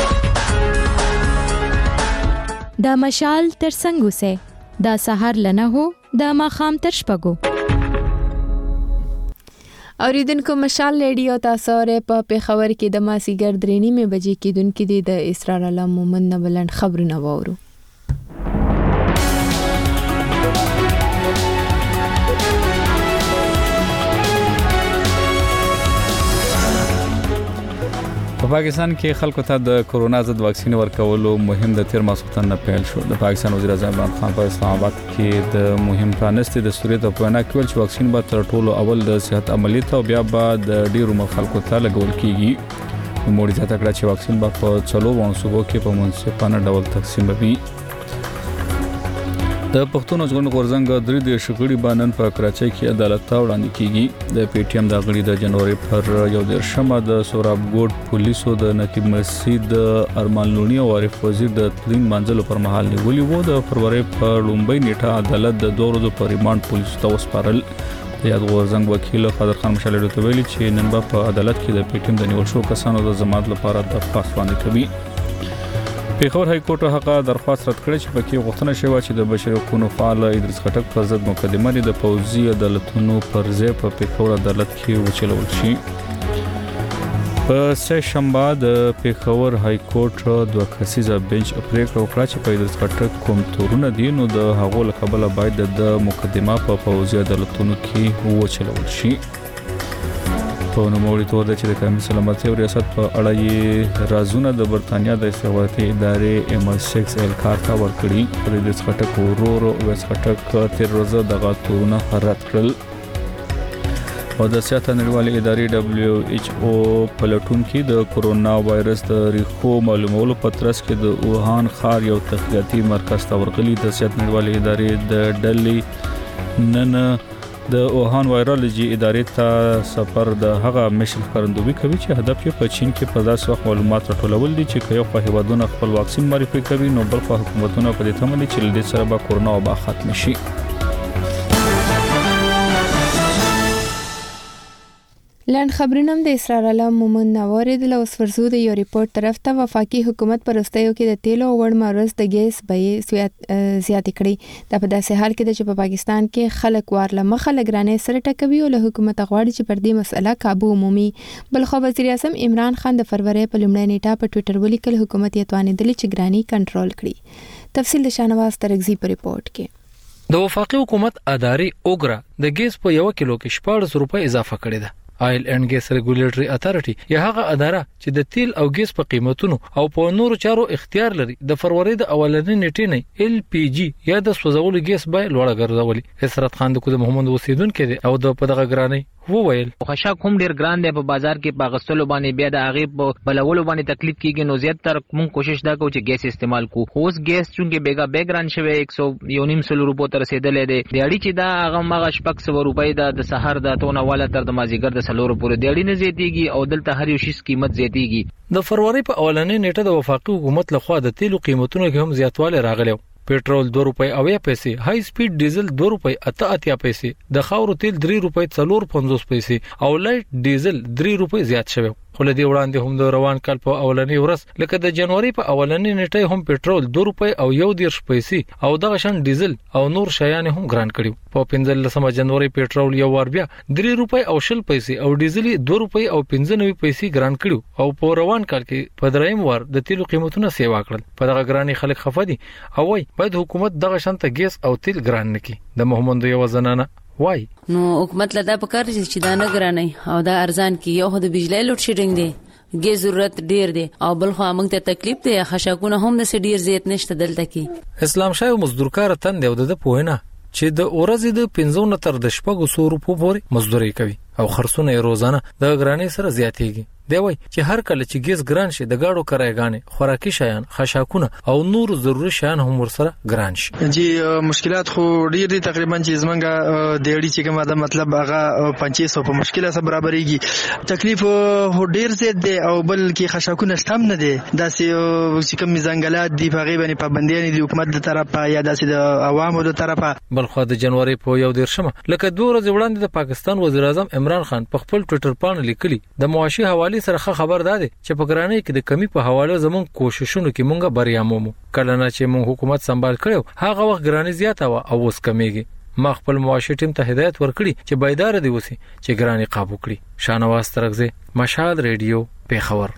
دا مشال تر څنګه سه دا سحر لنه هو دا ماخام تر شپګو. اوریدونکو مشال ریډیو تاسو په پیښور کې د ماسیګر 3:30 بجې کېدونکې د اسرار الله مومن نه بلند خبرونه واورو. په پاکستان کې خلکو ته د کورونا ضد واکسین ورکولو مهم د تیر ماسوتن نه پیل شو. د پاکستان وزیر اعظم عمران خان په اسلام آباد کې د مهم پرانستې د سوري د پوینا کول چې واکسین به تر ټولو اول د صحت عملیات او بیا به د ډیرو خلکو ته لګول کیږي. نوموړي ځکه کړه چې واکسین به په 4 منصوبو کې په منصفانه ډول تقسیم وي. د پښتون ژغورنې غورځنګ درې د شغړې بانن په کراچۍ کې عدالت ته وړاندې کیږي. د پی ټی ایم د غړي د جنوري پر 11 د سوراب ګوټ پولیسو د نقیب مسجد ارمان لونی او عارف وزیر د تلین منځلو پر مهال نیولې وو. د فروری په لومبۍ نیټه عدالت د 2 ورځو پر ریماند پولیسو ته وسپارل. د یاد غورځنګ وکیل فادر خان مشال ته ویلي چې نن په عدالت کې د پی ټی ایم د نیول شو کسانو د ضمانت لپاره درخواست وړاندې کوي. پیښور های کورټ هغه درخواست رد کړ چې پکې غوښتنه شوه چې د بشري حقوقو فعال ادریس خټک پر ضد مقدمه د پوځي عدالتونو پر ځای په پیښور عدالت کې وچلول شي. په سه شنبه د پیښور های کورټ 2 کسیزه بنچ پریکړه وکړه چې په ادریس خټک کوم تورونه دي نو د هغو له کبله باید د مقدمه په پوځي عدالتونو کې وچلول شي. په نوموړي تور د چې د قومي سلامتۍ او ریاست په اړه یې رازونه د برتانیا د استخباراتي ادارې MI6 الکار ته ورکړي. په دې څخټک ورو وس خټک تیر ورځ د غاتورونه رد کړل. او د صحت نړیوالې ادارې WHO په لټون کې د کورونا وایرس د ریښو معلومولو په ترڅ کې د ووهان ښار یو تحقیقاتي مرکز ته ورغلي. د صحت نړیوالې ادارې د ډلې نن د ووهان وایرولوژي ادارې ته سفر د هغه مشن ښکارندوی کوي چې هدف یې په چین کې په داسې وخت معلومات راټولول دي چې یو خوا هیوادونه خپل واکسین معرفي کوي نو بل خوا حکومتونه په دې تمه دي چې له دې سره به کورونا وبا ختم شي. لاند خبرونه د اسرار الله مومن نوارد له وسورزو د یو ریپورت طرف ته وفاقي حکومت پر استایو کې د تیلو وړ مرز د ګیس بیې زیات کړي. دا په داسې حال کې چې په پاکستان کې خلک وارله مخه لګرانې سره ټکوي او له حکومت غواړي چې پر دې مسله काबू عمومي. بل خو وزیر اعظم عمران خان د فروری په لومړۍ نیټه په ټوئیټر ولیکل حکومت یې توانېدل چې ګرانی کنټرول کړي. تفصیل د شانواز ترغزی په ریپورت کې. د وفاقي حکومت ادارې اوګرا د ګیس په 1 کیلو کې 14 روپۍ اضافه کړې ده. آیل اینڈ ګیس ریګولیټری اتھارټي یا هغه اداره چې د تیل او ګیس په قیمتونو او په نورو چارو اختیار لري د فروری د اولنۍ نیټې نه LPG یا د سوځولو ګیس به لوړه ګرځولي. اسرت خان د محمد اوسیدونکو دی او د په دغه ګرانی وویل خشاک هم ډیر ګران دی په بازار کې په غسلو باندې بیا د هغه په بلولو باندې تکلیف کیږي نو زیات تر موږ کوشش دا کوو چې ګیس استعمال کو. اوس ګیس چونګې بیګا بیګران شوی 100 روپو تر رسیدلې دی. د اړې چې دا هغه مغه 600 روپۍ د سحر د تونه والا تر د مازیګر د سلور پورې د اړې نه زیاتیږي او دلته هر یو شی قیمت زیاتیږي. د فروری په اولنۍ نیټه د وفاقي حکومت لخوا د تیلو قیمتونو کې هم زیاتوالی راغلی. پېټرول 2 روپۍ او 8 پیسې، هاي سپیډ ډیزل 2 روپۍ 88 پیسې، د خاورو تیل 3 روپۍ 450 پیسې او لایټ ډیزل 3 روپۍ زیات شوی. خو له دې وړاندې هم د روان کال په اولنۍ ورځ لکه د جنوري په اولنۍ نیټه هم پېټرول 2 روپۍ او 1.10 پیسې او دغه شان ډیزل او نور شیان هم ګران کړي. په 15 جنوري پېټرول یو ور بیا 3 روپۍ او 20 پیسې او ډیزل 2 روپۍ او 95 پیسې ګران کړي او په روان کال کې په دریم ور د تیلو قیمتونه سیوا کړل. په دغه ګرانی خلک خفه دي او وای باید حکومت دغه شان ته ګیس او تیل ګران نکړي. د محمد یو زنانه وای نو حکومت لدا پکار چې دا نه ګرانای او دا ارزان کی یو د بجلی لوډ شیډینګ دی ګیس ضرورت ډیر دی او بل خو موږ ته تکلیف دی خشاکونه هم د ډیر زیات نشته دلته کې. اسلام شاه مزدورکار تند او د پوهنه چې د اورزې د 15 تر د 600 روپو پورې مزدوري کوي او خرڅونه روزانه د ګرانی سره زیاتېږي. دی وایي چې هر کله چې ګیس ګران شي د گاډو کرایګانې خوراکي شیان خشاکونه او نور ضروري شیان هم ورسره ګران شي جی مشکلات خو ډیر دي تقریبا چې زمونږه د اړي چې کومه د مطلب هغه 500 په مشکله سره برابرېږي تکلیف هو ډیر زیات دی او بل کې خشاکونه شتم نه دي داسې چې کوم ځنګلات دی په غیبه پابندیان دي حکومت د طرفه یا داسې د عوامو د طرفه بل خو د جنوري په 1 لکه 2 ورځې وړاندې د پاکستان وزیر اعظم عمران خان په خپل ټوئیټر باندې لیکلي د معاشي حواله سره خبر داده چې په ګرانۍ کې د کمی په حواله زمون کوششونو کې مونږه بریا مومو کله نه چې مونږ حکومت سمبال کړو هغه وخت ګرانۍ زیاته و او اوس کمیږي ما خپل معاشي ټیم ته هدایت ورکړي چې بایدار دي وسی چې ګرانۍ قابو کړي شانواز ترغزه مشهد ریډیو پیښور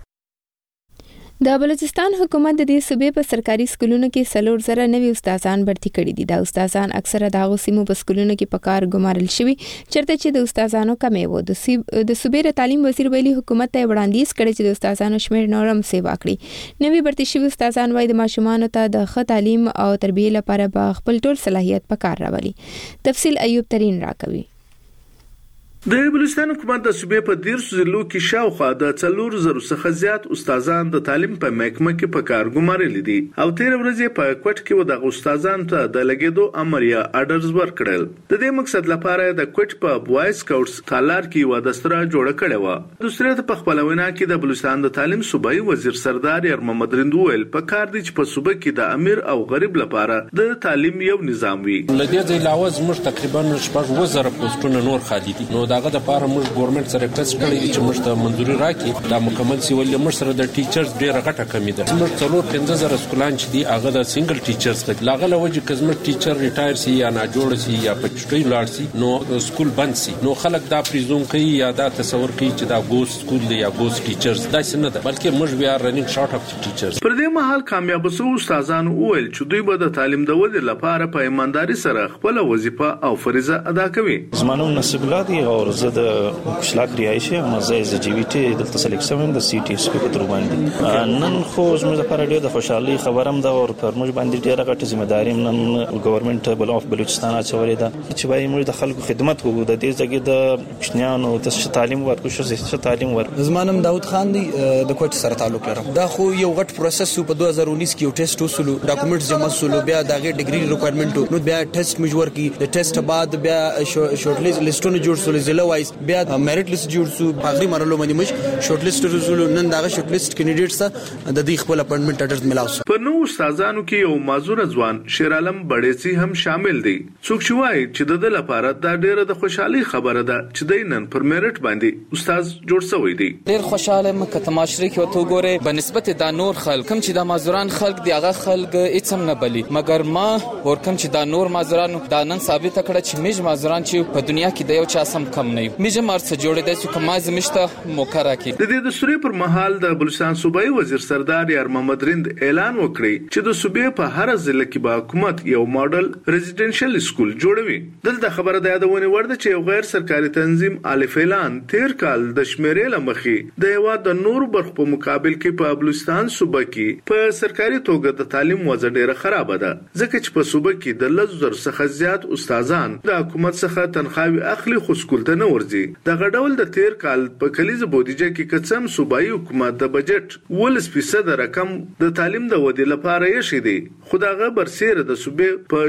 د بلوچستان حکومت د دې صوبې په سرکاري سکولونو کې 300 نوي استادان بھرتي کړي دي. دا استادان اکثره د هغو سیمو په سکولونو کې په کار ګمارل شوي چرته چې د استادانو کمې وو. د صوبې د تعلیم وزیر ویلي حکومت ته وړاندیز کړي چې د استادانو شمېر نورم سیوا کړي. نوي بھرتي شوي استادان وايي د ماشومانو ته د ښه تعلیم او تربیه لپاره به خپل ټول صلاحیت په کار راولي. تفصیل ایوب ترین راکوي. د بلوچستان حکومت د صوبې په 13 ضلعو کې شاوخوا د 400 څخه زیات استادان د تعلیم په محکمه کې په کار ګمارل دي او 13 ورځې په کوټ کې و د استادانو ته د لګیدو امر یا آرډرز ورکړل. د دې مقصد لپاره د کوټ په بوای سکاوټس تالار کې و د ستره جوړه کړې و. دوسرې په خپل وینا کې د بلوچستان د تعلیم صوبایي وزیر سردار یار محمد رندویل په کار دي چې په صوبه کې د امیر او غریب لپاره د تعلیم یو نظام وي. لدې علاوه زموږ تقریبا 1000 پوسټونه نور خالي دي. نو داغه د لپاره موږ ګورنمنت سره ټیسټ کړی چې موږ ته منځوري راکړي دا مکمل سی ولې موږ سره د ټیچرز ډیره غټه کمی ده. موږ 4-5000 سکولان چې دی هغه د سنگل ټیچرز ته لاغله وجه کزمه ټیچر ریټایر سی یا نه جوړ سی یا په چټي لاړ سی نو سکول بند سی نو خلک دا پریزوم کوي یا دا تصور کوي چې دا ګوس سکول دی یا ګوس ټیچرز دا څه نه ده بلکې موږ بیا رننګ شارټ اف ټیچرز. پر دې مهال کامیاب شو استادانو وویل چې دوی به د تعلیم د ودې لپاره په ایمانداري سره خپل وظیفه او فریضه ادا کوي. زمانو نصیب لادي او زه د شلاک ریایشه مزه ز جی وی ټی د سلیکشن د سی ټی اس په تر باندې نن خو زموږ لپاره ډېر د خوشحالي خبرم ده او پر موږ باندې ډېر غټه ځمېداري نن ګورنمنت بل اف بلوچستان اچولې ده چې وایي موږ د خلکو خدمت کوو د دې ځای د کوچنیانو د تعلیم ورکو شو تعلیم ورکو. زمانم داود خان دی د کوټ سره تعلق لرم. دا خو یو غټ پروسس په 2019 کې یو ټیسټ وسلو ډاکومېنټس جمع سولو بیا دغه ډیګري ریکوایرمنټ نو بیا ټیسټ مجور کی د ټیسټ بعد بیا شورټ لیسټونه جوړ سول ضلع وایز بیا میرټ لیست جوړ سو په اخري مرحله باندې مش شورټ لیست رسول نن دغه شورټ لیست کینډیډیټس ته د دې خپل اپاینټمنټ اډرس ملاو شو. په نو استادانو کې یو معذور ځوان شیر عالم بډېسي هم شامل دي. څوک چې وایي چې د لپاره دا ډېره د خوشحالي خبره ده چې د نن پر میرټ باندې استاد جوړ شوی دی. ډېر خوشاله مکه تماشري کې وته ګوره بنسبت دا نور خلک کم چې دا معذوران خلک دی هغه خلک هیڅ هم نه بلی مګر ما ور کم چې دا نور معذوران دا نن ثابت کړه چې میج معذوران چې په دنیا کې د یو چا سم کم نه میج مرسه جوړې د کماز مشته موکرا کی. د دې د سوري پر محل د بلوچستان صوبایي وزیر سردار یار محمد رند اعلان وکړي چې د صوبې په هر ضلع کې به حکومت یو ماډل ریزیډنشل سکول جوړوي. دلته خبره د یادونه ورده چې یو غیر سرکاري تنظیم الف اعلان 13 کال د شمیرې لمخې د یو د نور برخ په مقابل کې په بلوچستان صوبه کې په سرکاري توګه د تعلیم وضع ډیره خراب ده ځکه چې په صوبه کې د 1000 څخه زیات استادان د حکومت څخه تنخواهي اخلي خو سکول ته نه ورځي. د غډول د 13 کال په کلیزه بودیجه کې قسم صوبایي حکومت د بجټ 10% رقم د تعلیم د ودې لپاره یې شیدي خداغه برسره د صوبې په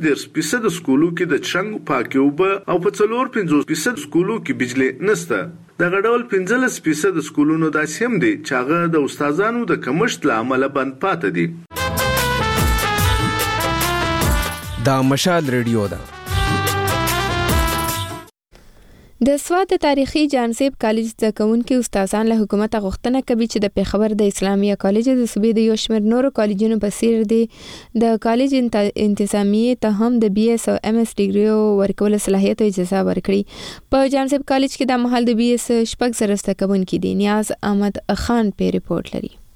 14% سکولو کې د چنګ پاکیوب او په 4-5% سکولو کې بجلی نشته. د غډول 15% سکولونو داسې هم دي چې هغه د استادانو د کمښت لامل بند پاتې دي. دا مشال ریډیو ده. د سواد تاریخي جانسیب کالج د کونکي استادان له حکومت غوښتنه کوي چې د پیښور د اسلامیه کالج د صوبې د یو شمېر نورو کالجونو په څیر د کالج انتظامیه ته هم د بي اس او ام اس ډیګري ورکول صلاحیت او اجازه ورکړي. په جانسیب کالج کې د محل د بي اس شپږ زره زده کوونکي دي. نیاز احمد خان په ریپورت لري.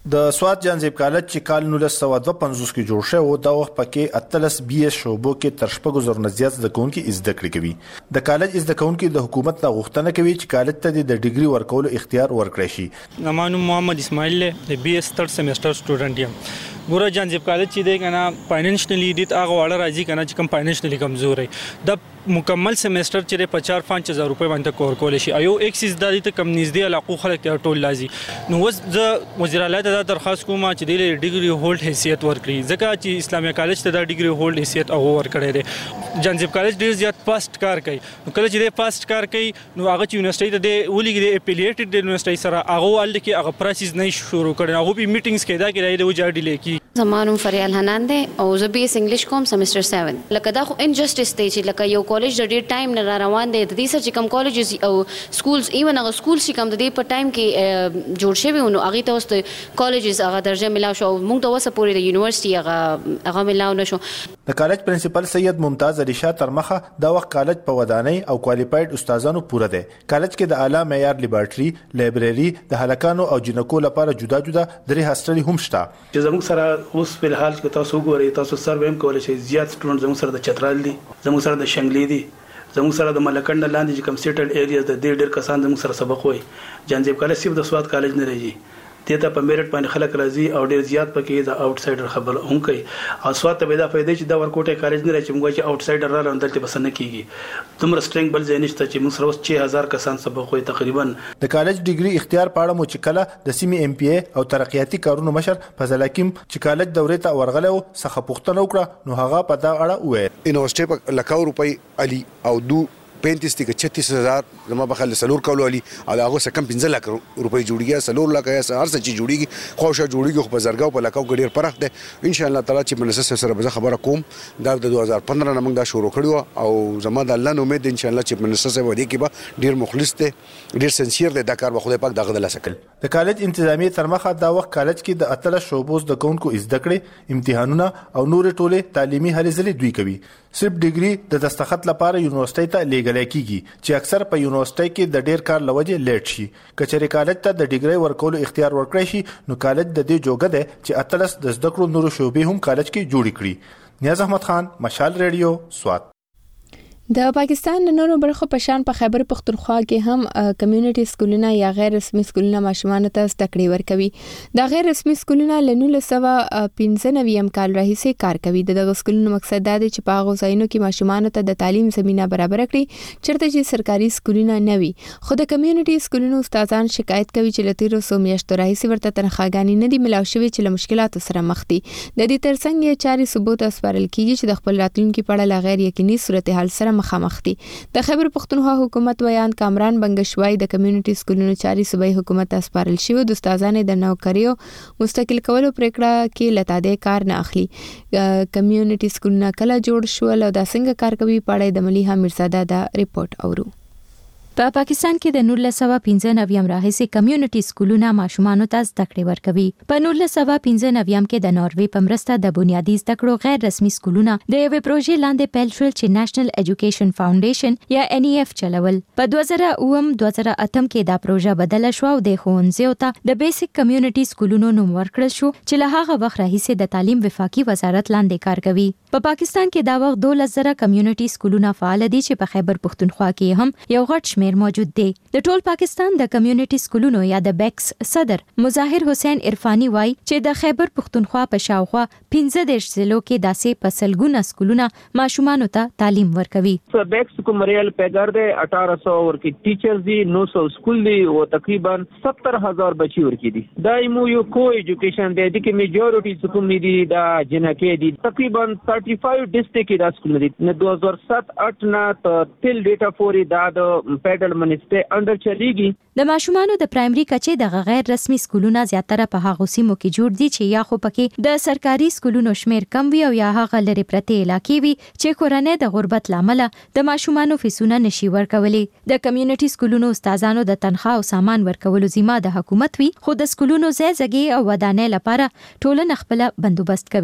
د سواد جانزیب کالج چې کال 1952 کې جوړ شو او د وخت پکې اتلس بي اس شوبو کې تر شپږ زره نزيات زده کوونکي زده کړې کوي د کالج زده کوونکي د حکومت ته غوښتنه کوي چې کالج ته د ډیګري ورکولو اختیار ورکړي شي. نمانو محمد اسماعیل د بي اس 3 سیمستر سټوډنټ یم. ګوره جانزیب کالج چې دی کنه فاینانشلی دې هغه واړه راځي کنه چې کم فاینانشلی کمزور دی د مکمل سیمستر چې په 4-5000 روپے باندې کور کول شي ایو ایکسیس د دې کم نږدې علاقو خلک ته ټول لازم نو وز د وزیر اعلی ته درخواست کوم چې د ډیګري هولډ حیثیت ورکړي ځکه چې اسلامي کالج ته د ډیګري هولډ حیثیت او ورکړي دي. جانزیب کالج ډیر زیات فاست کار کوي نو کله چې د فاست کار کوي نو هغه چې یونیورسيټي ته د ولګي د اپیلیټډ د یونیورسيټي سره هغه ول کې هغه پروسس نه شروع کړي هغه په میټینګز کې دا کې د وجه ډیلې کی. زمانو فریال حنان دی او زه بي اس انګلیش کوم سیمستر 7 لکه دا خو انجسټس دی چې لکه یو کالج د ډیر ټایم نه روان دی د دې سره چې کوم کالجز او سکولز ایون هغه سکول چې کوم د دې په ټایم کې جوړ شوی نو هغه ته اوس کالجز هغه درجه ملاو شو موږ ته وسه پورې د یونیورسيټي هغه ملاو نشو. د کالج پرنسپل سید ممتاز علي شاه تر مخه دا وخت کالج په ودانۍ او کوالیفاید استادانو پوره دی. کالج کې د اعلی معیار لیبارټري لایبرری د هلکانو او جنکو لپاره جدا جدا درې هاستلې هم شته چې زموږ سره اوس په حال کې تاسو وګورئ تاسو سره هم کولای شئ زیات سټوډنټ زموږ سره د چترال دي زموږ سره د شنګلې دي زموږ سره د ملکند لاندې چې کوم سیټل ایریاز د ډېر کسان زموږ سره سبق وایي. جانزیب کالج صرف د سواد کالج نه راځي ته په میرټ باندې خلک راځي او ډېر زیات پکې د اوټسایډر خبر هم کوي او سواد ته پیدا فائدې چې دا ورکوټه کالج نه راځي موږ چې اوټسایډر را لاندې بس نه کیږي تمره سترنګ بل ځای نشته چې موږ سره 6000 کسان سبق وایي تقریبا. د کالج ډیګري اختیار پاړه مو چې کله د سیمې ام پی ای او ترقیاتي کارونو مشر فضل حکیم چې کالج دورې ته ورغله څخه پوښتنه وکړه نو هغه په دا اړه وویل یونیورسيټي په لکاو روپۍ علي او دو 35 تک 36000 زما بخل سلور کولو علي او هغه څه کم 15 لک روپۍ جوړیږي سلور لک یا هر څه چې جوړیږي خوښه جوړیږي خو په زرګاو په لکاو ګډیر پرخ ده ان شاء الله تعالی چې منسس سره به خبره کوم دا د 2015 نه موږ دا شروع کړو او زما د الله نو امید ان شاء الله چې منسس ودی کې به ډیر مخلص ده ډیر سنسیر ده د کار به خدای پاک دغه د لاسکل. د کالج انتظامیه تر مخه دا وخت کالج کې د اتل شوبوز د کونکو زده کړې امتحانونه او نور ټوله تعلیمي هلې ځلې دوی کوي. صرف ډیګري د دستخط لپاره یونیورسيټي ته لیږل کیږي چې اکثر په یونیورسيټي کې د ډیر کار لوجه لیټ شي. کچېری کالج ته د ډیګري ورکولو اختیار ورکړی شي نو کالج د دې جوګه ده چې اتلس د زده کړو نورو شوبې هم کالج کې جوړې کړي. نیاز احمد خان مشال ریډیو سوات. د پاکستان نورو برخو په شان په خیبر پختونخوا کې هم کمیونټي سکولونه یا غیر رسمي سکولونه ماشومان ته زده کړې ورکوي. د غیر رسمي سکولونه له 1995 کال راهیسې کار کوي. دغه سکولونو مقصد دا دی چې په هغه ځایونو کې ماشومان ته د تعلیم زمينه برابر کړي چیرته چې سرکاري سکولونه نه وي. خو د کمیونټي سکولونو استادان شکایت کوي چې لته رسو میاشتو راهیسې ورته تنخواګانی نه دي ملاو شوی چې له مشکلاتو سره مخ دي. د دې ترڅنګ یې چاري ثبوت اسپارل کیږي چې د خپل راتلونکو په اړه غیر یقیني صورتحال سره مخامخ دي. د خیبر پختونخوا حکومت ویان کامران بنگشوای د کمیونټي سکولونو چاري صوبایي حکومت اسپارل شوی د استادانو د نوکریو مستقل کولو پریکړه کې لتاده کار نه اخلي. کمیونټي سکولونه کله جوړ شول او د څنګه کار کوي په اړه د مليحه میرزاده دا ریپورت اورو. په پاکستان کې د 1995 راهیسې کمیونټي سکولونه ماشومانو ته زده کړې ورکوي. په 1995 کې د ناروې په مرسته د بنیادي زده کړو غیر رسمي سکولونه د یوې پروژې لاندې پیل شول چې نېشنل ایجوکیشن فاونډیشن یا NEF چلول. په 2008 کې دا پروژه بدله شو او د ښوونځیو ته د بیسیک کمیونټي سکولونو نوم ورکړل شو چې له هغه وخت راهیسې د تعلیم وفاقي وزارت لاندې کار کوي. په پاکستان کې دا وخت 12,000 کمیونټي سکولونه فعال دي چې په خیبر پختونخوا کې هم یو غټ موجود دی. د ټول پاکستان د کمیونټي سکولونو یا د بیکس صدر مظاهر حسین عرفانی وای چې د خیبر پختونخوا په شاوخوا 15 ضلعو کې داسې پسلګونه سکولونه ماشومانو ته تعلیم ورکوي. بیکس کوم ریل پیګر دی 1800 ورکی ټیچرز دي 900 سکول دي او تقریبا 70000 بچي ورکی دي. دا یو کو ایجوکیشن دی د کې میجورټي سکول دي دا جنکه دي تقریبا 35 ډیسټریکټ کې دا سکول دي. نه 2007-8 نه تل ډیټا فوري دا د فیډرل منسټر انډر چلیږي. د ماشومانو د پرایمري کچې د غیر رسمي سکولونو زیاتره په هغه سیمو کې جوړ دي چې یا خو پکې د سرکاري سکولونو شمیر کم وي او یا هغه لري پرته علاقې وي چې کورنۍ د غربت لامل د ماشومانو فیسونه نشي ورکولي. د کمیونټي سکولونو استادانو د تنخواه او سامان ورکولو ذمہ د حکومت وي خو د سکولونو ځای او ودانۍ لپاره ټولنه خپل بندوبست کوي.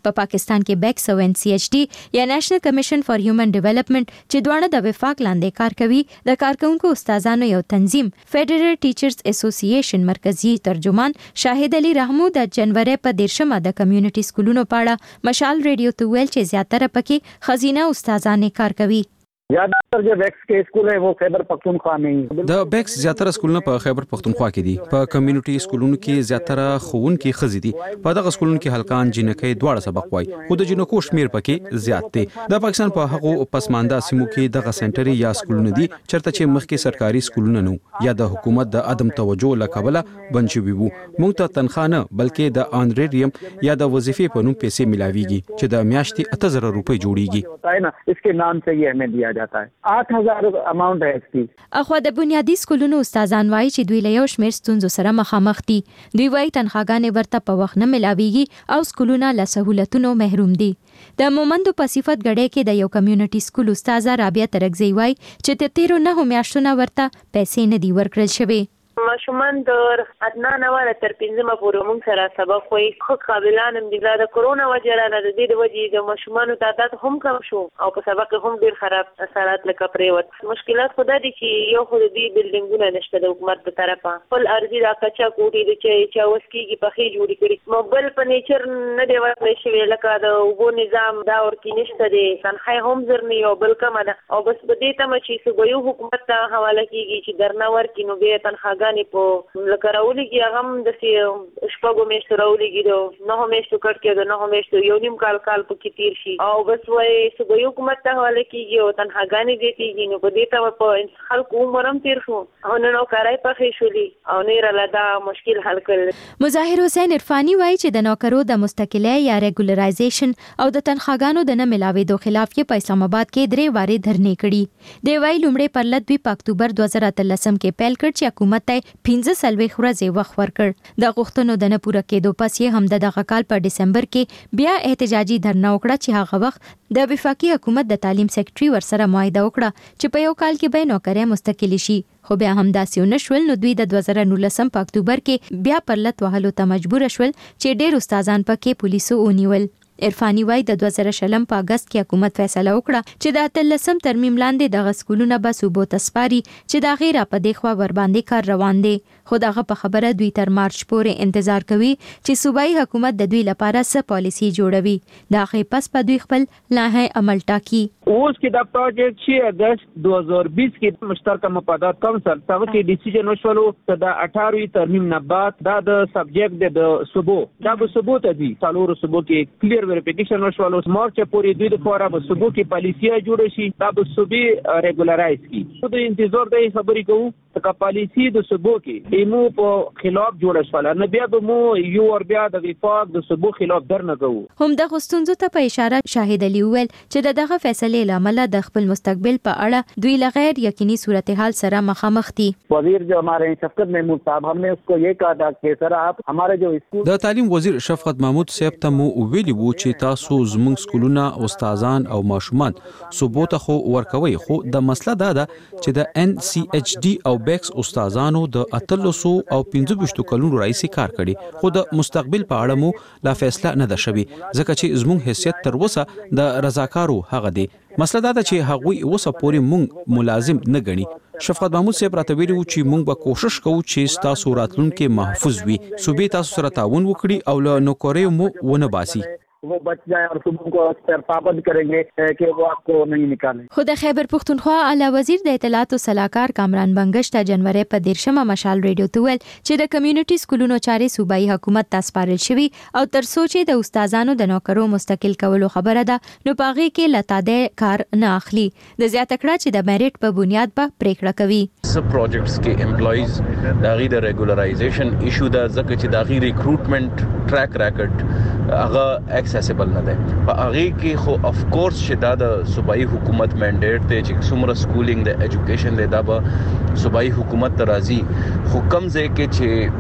په پاکستان کې بیکس او NCHD یا نېشنل کمیشن فار هیومن ډیولپمنٹ چې دواړه د وفاق لاندې کار کوي د کارکونکو استادانو یو تنظیم فیډرل ټیچرز اسوسییشن مرکزی ترجمان شاهد علي رحمو د جنوري په 13 د کمیونټي سکولونو په اړه مشال ریډیو ته ویل چې زیاتره پکې خزینه استادانې کار کوي. زیاتره جو بیکس کې سکول ہے وہ خیبر پختونخوا میں د بیکس زیاتره سکولونه په خیبر پختونخوا کې دي. په کمیونټي سکولونو کې زیاتره ښوونکي خزي دي. په دغه سکولونو کې هلکان جنکۍ دواړه سبق وایي خو د جنکو شمیر پکې زیات دی. د پاکستان په هغو پسمانده سیمو کې دغه سنټر یا سکولونه دي چرته چې مخکې سرکاري سکولونه نو یا د حکومت د عدم توجه لکبله بند شوي وو. موږ ته تنخواه نه بلکې د آنریریم یا د وظیفې په نوم پیسې ملاويږي چې د میاشتې 8000 روپۍ جوړیږي. اس کے نام سے یہ ہمیں دیا جاتا ہے. 8000 اماونٹ ہے اس کی. اخو د بنیادی سکولونو استادان وایي چې دوی له یو شمېر ستونزو سره مخامخ دي. دوی وایي تنخواګانې ورته په وخت نه ملاويږي او سکولونه له سہولتونو محروم دي. د مومندو په صفت غړې کې د یو کمیونټي سکول استاد رابعه ترکزی وایي چې د 13 میاشتونو ورته پیسې نه دي ورکړل شوې. ماشومان د ادنان ولا تر 15 پورې موږ سره سبق وایي خو قابلان هم دي. د کرونا وجه را د دې وجې د ماشومانو تعداد هم کم شو او په سبق هم ډیر خراب اثرات لکه پریوت. مشکلات خدا دي چې یو خو دې بلډینګونه نشته د حکومت په طرفه خپل ارزي دا کچا کوټي د چې وسکیږي په خې جوړی کړي موبایل په نیچر نه دی ورکړی شوی لکه د وګو نظام دا ورکی نشته دي تنخواه هم زرنی او بل کم ده او بس په دې تم چې صوبایي حکومت ته حواله کیږي چې درنه ورکی نو به تنخواه په لکه راولېږي هغه هم داسې شپږو میاشتو راولېږي د 9 میاشتو کټ کې د 9 میاشتو یو نیم کال پکې تیر شي او بس وایي صوبایي حکومت ته حواله کېږي او تنخواګانې زیاتېږي نو په دې ته په خلکو عمر هم تیر شو او نن کارای پخې شولي او نه راله دا مشکل حل کړل. مظاهر حسین عرفانی وایي چې د نوکرو د مستقله یا ریګولرایزیشن او د تنخواګانو د نه ملاوېدو خلاف یې په اسلام آباد کې 3 وارې دھرنې کړي. دی وایي لومړی پرلط دوی په اکتوبر 2013 کې پیل کړ چې حکومت ته 15 سلوي ورځې وخت ورکړ. د غوښتنو د نه پوره کېدو پس یې هم دغه کال په دسمبر کې بیا احتجاجي دھرنا وکړه چې هغه وخت د وفاقي حکومت د تعلیم سیکریټري ورسره معاهده وکړه چې په یو کال کې به نوکرۍ مستقل شي خو بیا هم داسې ونشول. نو دوی د 2019 په اکتوبر کې بیا پرلط وهلو ته مجبور شول چې ډېر استادان پکې پولیسو ونیول. عرفانی وای د 2020 په اگست کې حکومت فیصله وکړه چې د 13 ترمیم لاندې د غسکولونه به صوبو تسپاري چې دا غیر په دغه ور باندې کار روان دي. خو دغه په خبره دوی تر مارچ پورې انتظار کوي چې صوبایي حکومت د دوی لپاره څه پالیسی جوړوي. دا غي پس په دوی خپل لایحه عمل ټاکي. اوس کې دا پروجیکټ چې اگست 2020 کې مشترکه مفادات کونسل څنګه کې ډیسیژن وشولو ته د 18 ترمیم نه بعد دا د سبجیکټ د صوبو دا به صوبو ته دي څلور صوبو کې کلیر ویریفیکیشن وشولو مارچ پورې دوی د فورا به صوبو کې پالیسي جوړ شي دا به صوبې ریګولرایز کی. خو د انتظار د خبرې کوو چې پالیسي د صوبو کې ایمو په خلاف جوړ شول نه بیا به مو یو ور بیا د وفاق د صوبو خلاف درنه کوو. هم د غستونزو ته په اشاره شاهد علي ویل چې دغه فیصله لامل د خپل مستقبل په اړه دوی لغیر یقیني صورتحال سره مخامخ دي. وزیر جو हमारे शफकत महमूद साहब हमने उसको ये कहा था कि सर आप हमारे जो स्कूल د تعلیم وزیر شفقت محمود صاحب ته مو ویلي وو چې تاسو زموږ سکولونه استادان او ماشومان صوبو ته خو ورکوي خو د مسله دا ده چې د NCHD او بیکس استادانو د 1300 او 15 کلونو راځي کار کړي خو د مستقبل په اړه مو لا فیصله نه ده شوی ځکه چې زموږ حیثیت تر وسه د رضاکارو هغه دی. مسله دا ده چې هغوی وسه پورې مونږ ملازم نه ګڼي. شفقت محمود صاحب راته ویلي وو چې مونږ به کوشش کوو چې تاسو راتلونکي محفوظ وي صوبې تاسو سره تعاون وکړي او له نوکریو مو ونه باسي. वो बच जाए और सुबह को पाबंद करेंगे कि वो आपको नहीं निकालें. خود خیبر پختونخوا اعلی وزیر د اطلاعات او صلاحکار کامران بنگش ته جنوري په 13 مشال ریډیو ته ویل چې د کمیونټي سکولونو چارې صوبایي حکومت ته سپارل شوی او تر سوچې د استادانو د نوکرو مستقل کولو خبره ده نو پاغي کې لتاده کار نه اخلي. د زیاته کړه چې د میریټ په بنیاد په پریکړه کوي. سب پروجیکټس کې امپلویز دا غي د ریګولرایزیشن ایشو دا ځکه چې دا غي ریکروټمنټ ټریک ریکارډ هغه اکسیسیبل نه ده. په هغه کې خو اف کورس چې دا د صوبایي حکومت منډیټ ته چې څومره سکولینګ د ایجوکیشن دی دا به صوبایي حکومت ته راځي خو کم ځای کې چې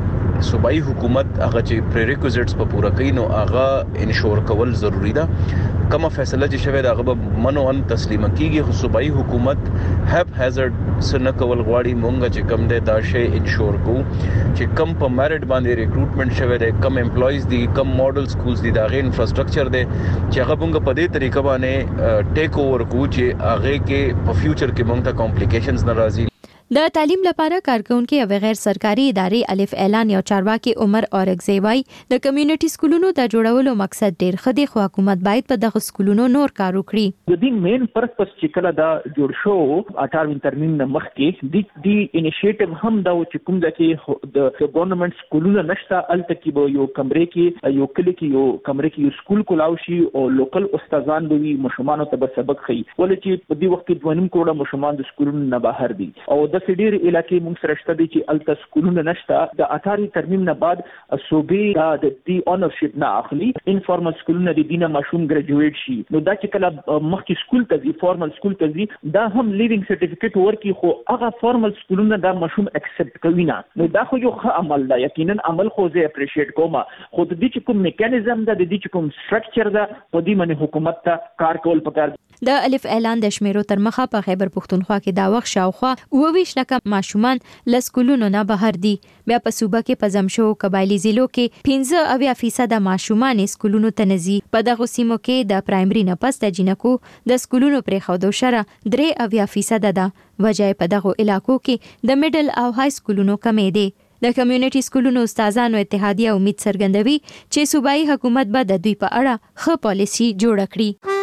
صوبایي حکومت هغه چې پریریکوزټس په پوره کوي نو هغه انشور کول ضروری ده. کومه فیصله چې شوه دا هغه منوان تسلیم کیږي. خو صوبایي حکومت هاف هازارد سن کول غواړي مونږ چې کم ده دا شی انشور کو چې کم په میرټ باندې ریکروټمنټ شوه ده، کم امپلویز دي، کم ماډل سکولز دي، دا غي انفراستراکچر ده چې هغه مونږ په دې طریقه باندې ټیک اوور کو چې هغه کې په فیوچر کې مونږ ته کمپلیکیشنز ناراضي. د تعلیم لپاره کارکونکو او غیر سرکاري ادارې الف اعلان یو چارواکي عمر اورګزی وای د کمیونټي سکولونو د جوړولو مقصد ډیر خدي خو حکومت باید په دغه سکولونو نور کار وکړي. د دې مین پرپس چې کله دا جوړ شو 18 ترمیم نه مخکې د انیشیټیو هم دا چې کوم ځکه د ګورنمنت سکولونو نشته الته کې به یو کمرې کې یو کلی کې یو کمرې کې یو سکول کولاو شي او لوکل استادان به وي مشمانو ته به سبق خي ولې چې په دې وخت کې 2.5 کروڑ مشمان د سکولونو نه بهر دي او د سډیر علاقې موږ سره شته دي چې الته سکولونه نشته. د 18 ترمیم نه بعد صوبې د دې اونرشپ نه اخلي انفارمل سکولونه د دینه ماشوم ګریجویټ شي نو دا چې کله مخکې سکول ته ځي فارمل سکول ته ځي دا هم لیوینګ سرټیفیکیټ ورکي خو هغه فارمل سکولونه دا ماشوم اکسپټ کوي نه نو دا خو یو ښه عمل ده. یقینا عمل خو زه اپریشیټ کوم خو د دې چې کوم میکانیزم ده د دې چې کوم سټرکچر ده په دې باندې حکومت ته کار کول پکار. د الف اعلان د شمیرو تر مخه په خیبر پښتونخوا کې دا وخت شاوخوا 22 لک ماشومان لسکولونو نه بهر دي. بیا په صوبه کې په زمشو قبایلی ضلعو کې 15% ماشومان سکولونو ته نزي. په دغه سیمو کې د پرایمري نه پس د جنکو د سکولونو پرې خودو شره 3% ده. وجه په دغه علاقو کې د میډل او های سکولونو کمې دي. د کمیونټي سکولونو استادانو اتحادیه امید څرګندوي چې صوبایي حکومت به د دوی په اړه ښه پالیسي جوړ کړي.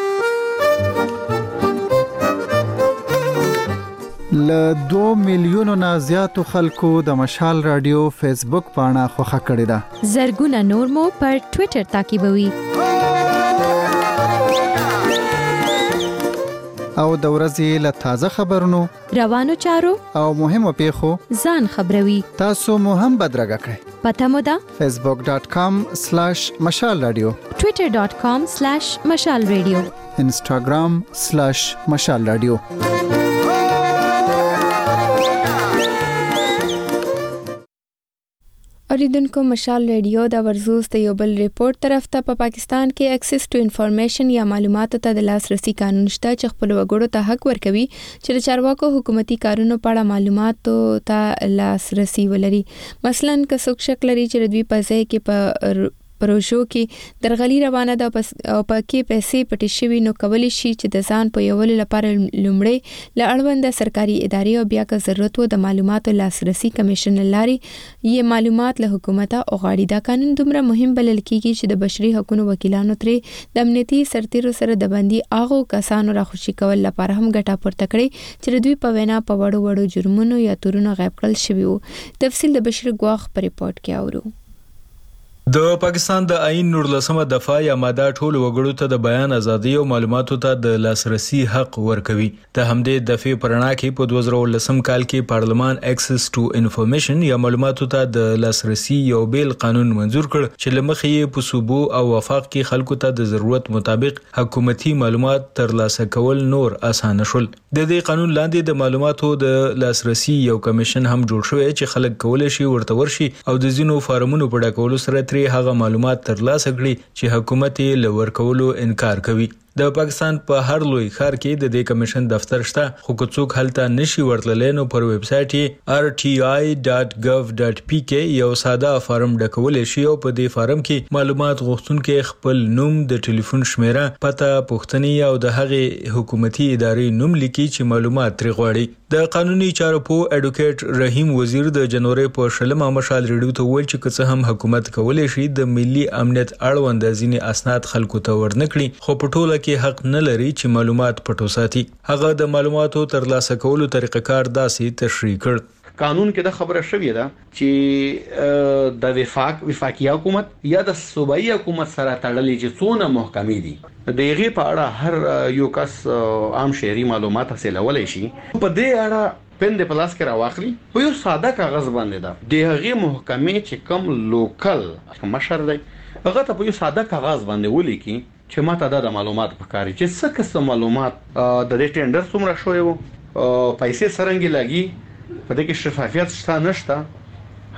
ل 2 میلیونو نه زیاتو خلکو د مشال رادیو فیسبوک پاڼه خوښه کړې ده. زرګونه نور مو پر ټوئیټر تعقیبوي. او د ورځې له تازه خبرونو روانو چارو او مهمو پیښو ځان خبروي. تاسو مو هم بدرګه کړئ. پته مو ده facebook.com/مشال رادیو، twitter.com/مشال رادیو، instagram/مشال رادیو. اوریدونکو مشال ریډیو د ورزوز د یو بل ریپورت طرف ته په پاکستان کې اکسس ټو انفارمیشن یا معلوماتو ته د لاسرسي قانون شته چې خپل وګړو ته حق ورکوي چې د چارواکو حکومتي کارونو په اړه معلوماتو ته لاسرسي ولري. مثلا که څوک شک لري چې دوی په ځای کې په پروژو کې درغلي روانه ده او پکې پیسې پټې شوي نو کولی شي چې د ځان په یولو لپاره لومړی له اړونده سرکاري ادارې او بیا که ضرورت وو د معلوماتو لاسرسي کمیشن لارې یې معلومات له حکومت او غاړي. دا قانون دومره مهم بلل کیږي چې د بشري حقوقو وکیلانو ترې د امنیتي سرتیرو سره د بندي اغو کسانو راخوشي کول لپاره هم ګټه پورته کړي چې دوی په وینا په وړو جرمونو یا تورونو غیب کړل شوی وو. تفصیل د بشیر ګواخ په ریپورت کې اورو. د پاکستان د آئین 19 دفعه یا ماده ټول وګړو ته د بیان ازادي او معلوماتو ته د لاسرسي حق ورکوي. د همدې دفعه پرنا کې په 2019 کال کې پارلمان اکسس ټو انفارمیشن یا معلوماتو ته د لاسرسي یو بیل قانون منزور کړ چې لمخې یې په صوبو او وفاق کې خلکو ته د ضرورت مطابق حکومتي معلومات ترلاسه کول نور اسانه شول. د دې قانون لاندې د معلوماتو د لاسرسي یو کمیشن هم جوړ شوی چې خلک کولای شي ورته ورشي او د ځینو فارمونو په ډکولو سره هغه معلومات ترلاسه کړي چې حکومت یې لور کولو انکار کوي. د پاکستان په هر لوی ښار کې د دې کمیشن دفتر شته خو څوک هلته نشي ورتللی نو پر ویب سټ یې rti.gov.pk یو ساده فارم ډکولی شي او په دې فارم کې معلومات غوښتونکي خپل نوم، د ټلیفون شمیره، پته، پوښتنې او د هغې حکومتي ادارې نوم لیکي چې معلومات ترې غواړي. د قانوني چارو په اډوکیټ رحیم وزیر د جنوري په 20 مشال ریډیو ته ویل چې که څه هم حکومت کولی شي د ملي امنیت اړوند ځینې اسناد خلکو ته ورنکړي خو په ټوله کې حق نه لري چې معلومات پټو ساتي. هغه د معلوماتو ترلاسه کولو طریقه کار داسې تشریح کړ. قانون کې د خبره شوې ده چې د وفاقي حکومت یا د صوبایي حکومت سره تړلې چې څونه محکمې دي د هغې په اړه هر یو کس عام شهري معلومات حاصلولی شي. په دې اړه پند په لاس کې راواخلي په یو ساده کاغذ باندې ده د هغې محکمې چې کوم لوکل مشر دی هغه ته په یو ساده کاغذ باندې ولیکي چې ماته د معلومات پکاري چې څه قسم معلومات د دې ټینډر څومره شوی وو، پیسې څرنګه لګي، په دې کې شفافیت شته نشته،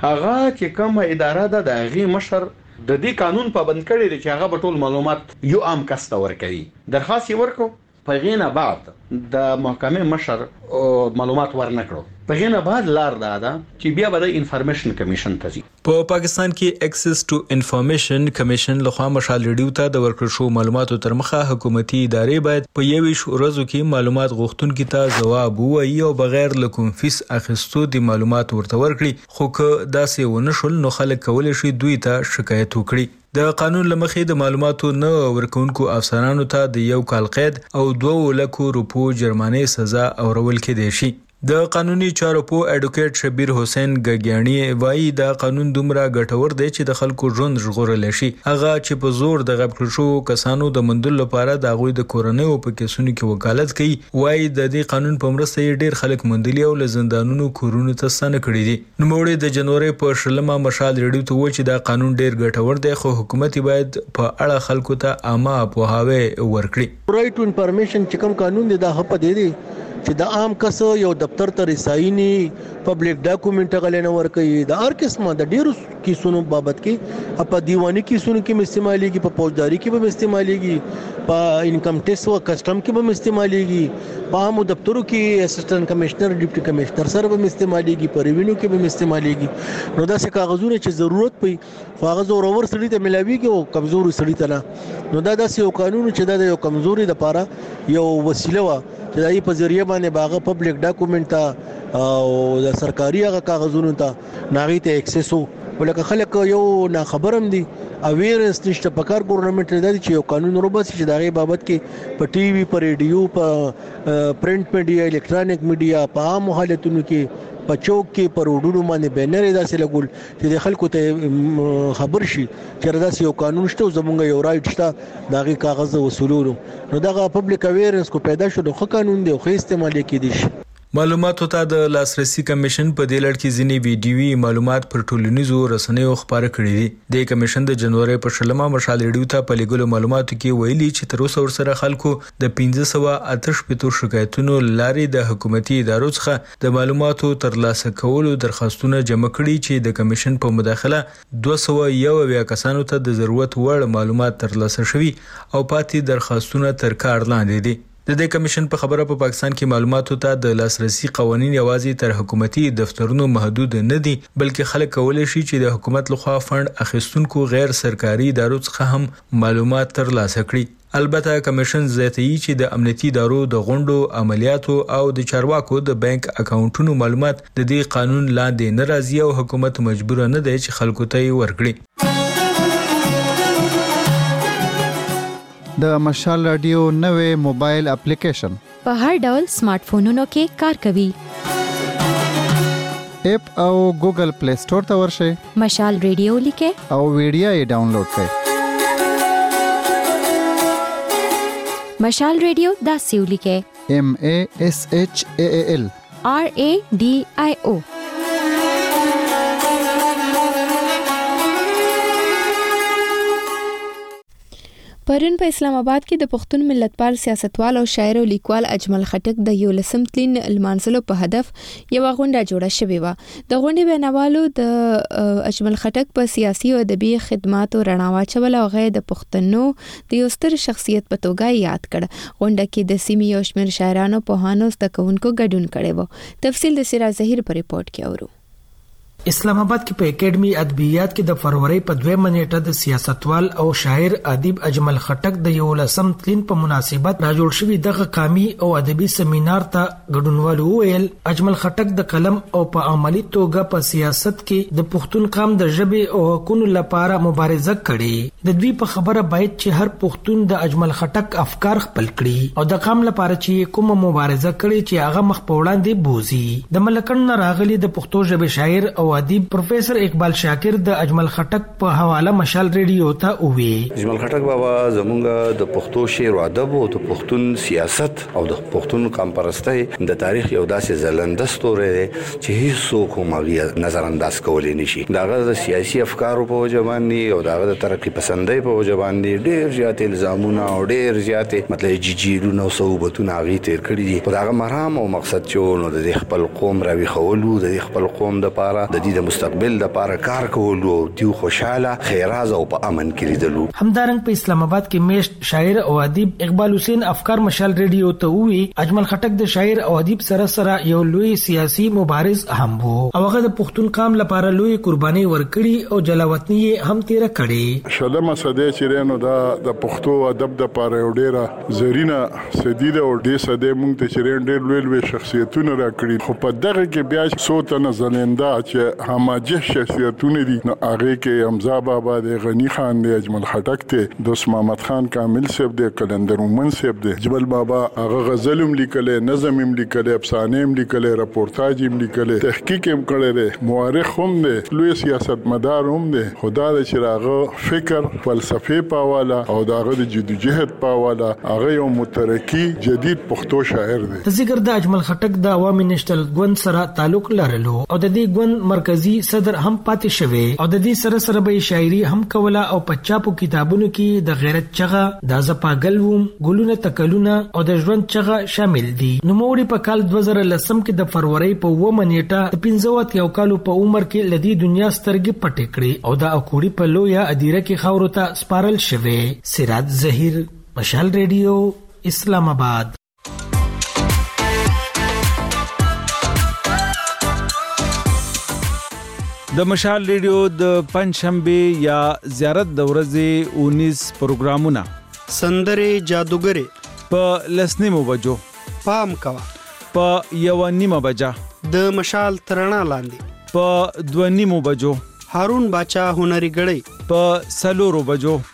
هغه چې کومه اداره ده د هغه مشر د دې قانون پابند کړي دی چې هغه ټول معلومات یو عام کس ته ورکړي. درخواست ورکو په غینه بعد د محکمې مشر معلومات ورنکړو. په غینه بعد لار ده چې بیا به د انفارمیشن کمیشن ته ځي. په پاکستان کې ایکسس ټو انفارمیشن کمیشن لخوا مشال ریډیو ته د ورکړ شو معلوماتو تر مخه حکومتي ادارې باید په 21 ورځو کې معلومات غوښتونکو ته ځواب ووایي او بغیر له کوم فیس اخیستو د معلومات ورته ورکړي. خو که داسې ونه شول نو خلک کولی شي دوی ته شکایت وکړي. د قانون لمخې د معلوماتو نه ورکونکو افسرانو ته د 1 کال قید او 2 لک روپو جرمانه سزا اورول کېدای شي. د قانوني چارو په اډوکیټ شبیر حسین ګګیانی وایي دا قانون دومره ګټور دی چې د خلکو ژوند ژغورل شي. هغه چې په زور د غب کړو کسانو د مندل لپاره د غوي د کورنۍ په کیسونو کې وکالت کوي. وایي د دې قانون په مرسته ډیر خلک مندلي او لزندانونو کورونو ته ستنه کړي دي. نو موږ د جنوري په شلمه مشال ریډیو ته و چې دا قانون ډیر ګټور دی خو حکومت باید په اړه خلکو ته عامه پوهاوی ورکړي. رائټ ټو انفارمیشن چې کوم قانون دی دا هپ دی چې د عام کس یو دفتر ته رسایني پبلک ډاکومنټ غلنه ورکړي. د هر قسمه د ډیرو کیسونو بابت کې په دیوانی کیسونو کې استعماليږي، په فوجداري کې به استعماليږي، په انکم ټیکس او کسٹم کې به استعماليږي، په عام دفترو کې اسسټنټ کمشنر ډیپټي کمشنر سره به استعماليږي، په ریوینیو کې به استعماليږي. نو دا څه کاغذونه چې ضرورت پي کاغذ اور سړي ته ملاويږي او کمزوري سړي ته نه. نو دا داسې یو قانون چې دا یو کمزوري د پاره یو وسیله و چې دای په ذریعہ باندې باغه پبلک ډاکومنټ ته او د سرکاري هغه کاغذونو ته ناغي ته اکسس ولکه خلک یو نه خبرم دي اویرنس نشته. پکار ګورنمنت لري چې یو قانون روبس چې دغه بابت کې په ټي وي، په ریډیو، په پرنٹ میډیا، الکترونیک میډیا، په عام حالتونو کې په چوک کې پر وډونو باندې بینر داسې لګول چې د خلکو ته خبر شي چې داسې یو قانون شته او زمونږ یو رائټ شته دغه کاغذ وصولولو. نو دغه پبلک اویرنس کو پیدا شو د خو قانون دی خو استعمال کېدی شي. معلوماتو ته د لاسرسي کمیشن په دې لړ کې ځینې ویډیوي معلومات پر ټولنیزو رسنیو خبره کړې دي. د کمیشن د جنوري په شلمه مشال ریډیو ته په لګولو معلوماتو کې ویلي چې تر اوسه ورسره خلکو د 1588 شکایتونو لارې د حکومتي ادارو څخه د معلوماتو ترلاسه کولو درخواستونه جمع کړي چې د کمیشن په مداخله 201 کسانو ته د ضرورت وړ معلومات ترلاسه شوي او پاتې درخواستونه تر کار لاندې دي. د دې کمیشن په خبره په پاکستان کې معلوماتو ته د لاسرسي قوانين یوازې تر حکومتي دفترونو محدود نه دي بلکې خلک کولای شي چې د حکومت لخوا فند اخیستونکو غیر سرکاري ادارو څخه هم معلومات ترلاسه کړي. البته کمیشن زیاتوي چې د امنیتي ادارو د غونډو عملیاتو او د چارواکو د بانک اکاونټونو معلومات د دې قانون لاندې نه راځي او حکومت مجبور نه دی چې خلکو ته یې ورکړي. د مشال رادیو نوې موبایل اپلیکیشن په هر ډول سمارټ فونونو کې کار کوي. اپ او ګوګل پلی سٹور ته ورشئ، مشال رادیو لیکه او ویډیو یې ډاونلوډ کړئ. مشال رادیو دا سیو لیکه MASHAAL RADIO. پرون په اسلام آباد کې د پښتون ملتپال سیاستوال او شاعر او لیکوال اجمل خټک د یو لسم تلین المانزلو په هدف یو غونډه جوړه شوې و. د غونډې بینوالو د اجمل خټک په سیاسي او ادبي خدماتو رڼا واچول او غي د پښتنو د یو ستر شخصیت په توګه یاد کړ. غونډه کې د سیمې یو شمېر شاعرانو په هانو ستکونکو ګډون کړي وو. تفصیل د سراج ظهیر په ریپورت کې اورو. اسلام آباد کې په اکیډمي ادبیات کې د فروری په 2 نیټه د سیاستوال او شاعر ادیب اجمل خټک د یو لسم تلین په مناسبت را جوړ شوی دغه قامي او ادبي سیمینار ته ګډونوال ویل اجمل خټک د قلم او په عملی توګه په سیاست کې د پښتون قام د ژبې او حقوقو لپاره مبارزه کړې. د دوی په خبره باید چې هر پښتون د اجمل خټک افکار خپل کړي او د قام لپاره چې کومه مبارزه کړي چې هغه مخ په وړاندې بوزي. د ملکن راغلي د پښتو ژبې شاعر او ادیب پروفیسر اقبال شاکر د اجمل خټک په حواله مشال ریډیو ته ووی اجمل خټک بابا زمونږ د پښتو شعر او ادب او د پښتون سیاست او د پښتون قام پرستۍ د تاریخ یو داسې زلنده ستوری دی چې هیڅوک هم هغه نظر انداز کولی نشي. داغه د سیاسي افکارو په وجه باندې او داغه د ترقی پسندۍ په وجه باندې ډېر زیات الزامونه او ډېر زیات مطلب جیجیرونه او صوبتونه هغه تیر کړی دي. په داغه مرام او مقصد چې نو د خپل قوم راوي خولو د خپل قوم د پاره د دې د مستقبل لپاره کار کول او دیو خوشاله خیراز او په امن کې لیدلو. همدارنګ په اسلام آباد کې میشت شاعر او ادیب اقبال حسین افکار مشال ریډیو ته وی اجمل خټک د شاعر او ادیب سره یو لوی سیاسي مبارز هم وو او هغه د پښتون قام لپاره لوی قرباني ورکړي او جلاوطني هم تیر کړي. شلمه صدې چیرېنو دا د پښتو ادب د لپاره یو ډیره زرینه سدیده او ډیره صدې مونږ ته چیرېن ډېر لوی شخصیتونه راکړي. خو په دغه کې بیا څو زننده چې هماجه شخصیتونه دي نو هغه کې حمزه بابا دی، غنی خان دی، اجمل خټک دی، دوست محمد خان کامل صاحب دی، کلندر مومن صاحب دی. جبل بابا هغه غزل هم لیکلې، نظم هم لیکلې، افسانه هم لیکلې، راپورتاج هم لیکلې، تحقیق هم کړی دی، مورخ هم دی، لوی سیاستمدار هم دی. خدا د چراغه فکر فلسفه پاواله او داغه د جدوجہد پاواله هغه یو مترقی جدید پښتو شاعر دی. د ذکر د اجمل خټک د عوامي نشټل ګوند سره تعلق لرلو او د دې ګوند مرکزی صدر هم پاتې شوی او د دې سره به شاعري هم کوله او په چاپو کتابونو کې د غیرت چغه، د زپاګلوم، ګلونه تکلونه او د ژوند چغه شامل دي. نو موري په کال 2010 کې د فروری په 9 نیټه د 15 کالو په عمر کې لدی دنیا سترګې پټې کړې او د اکوړي په لویا ادیره کې خاورو ته سپارل شوی. سراج ظهیر، مشال ریډیو، اسلام آباد. د مشال ریډیو د پنځشنبه یا زیارت د ورځې 19 پروګرامونه سندره جادوګری په لسنیمو بجو، پام کوا په 1:30 بجا، د مشال ترڼا لاندې په 2:30 بجو، هارون باچا هنري غړي په 4 بجو،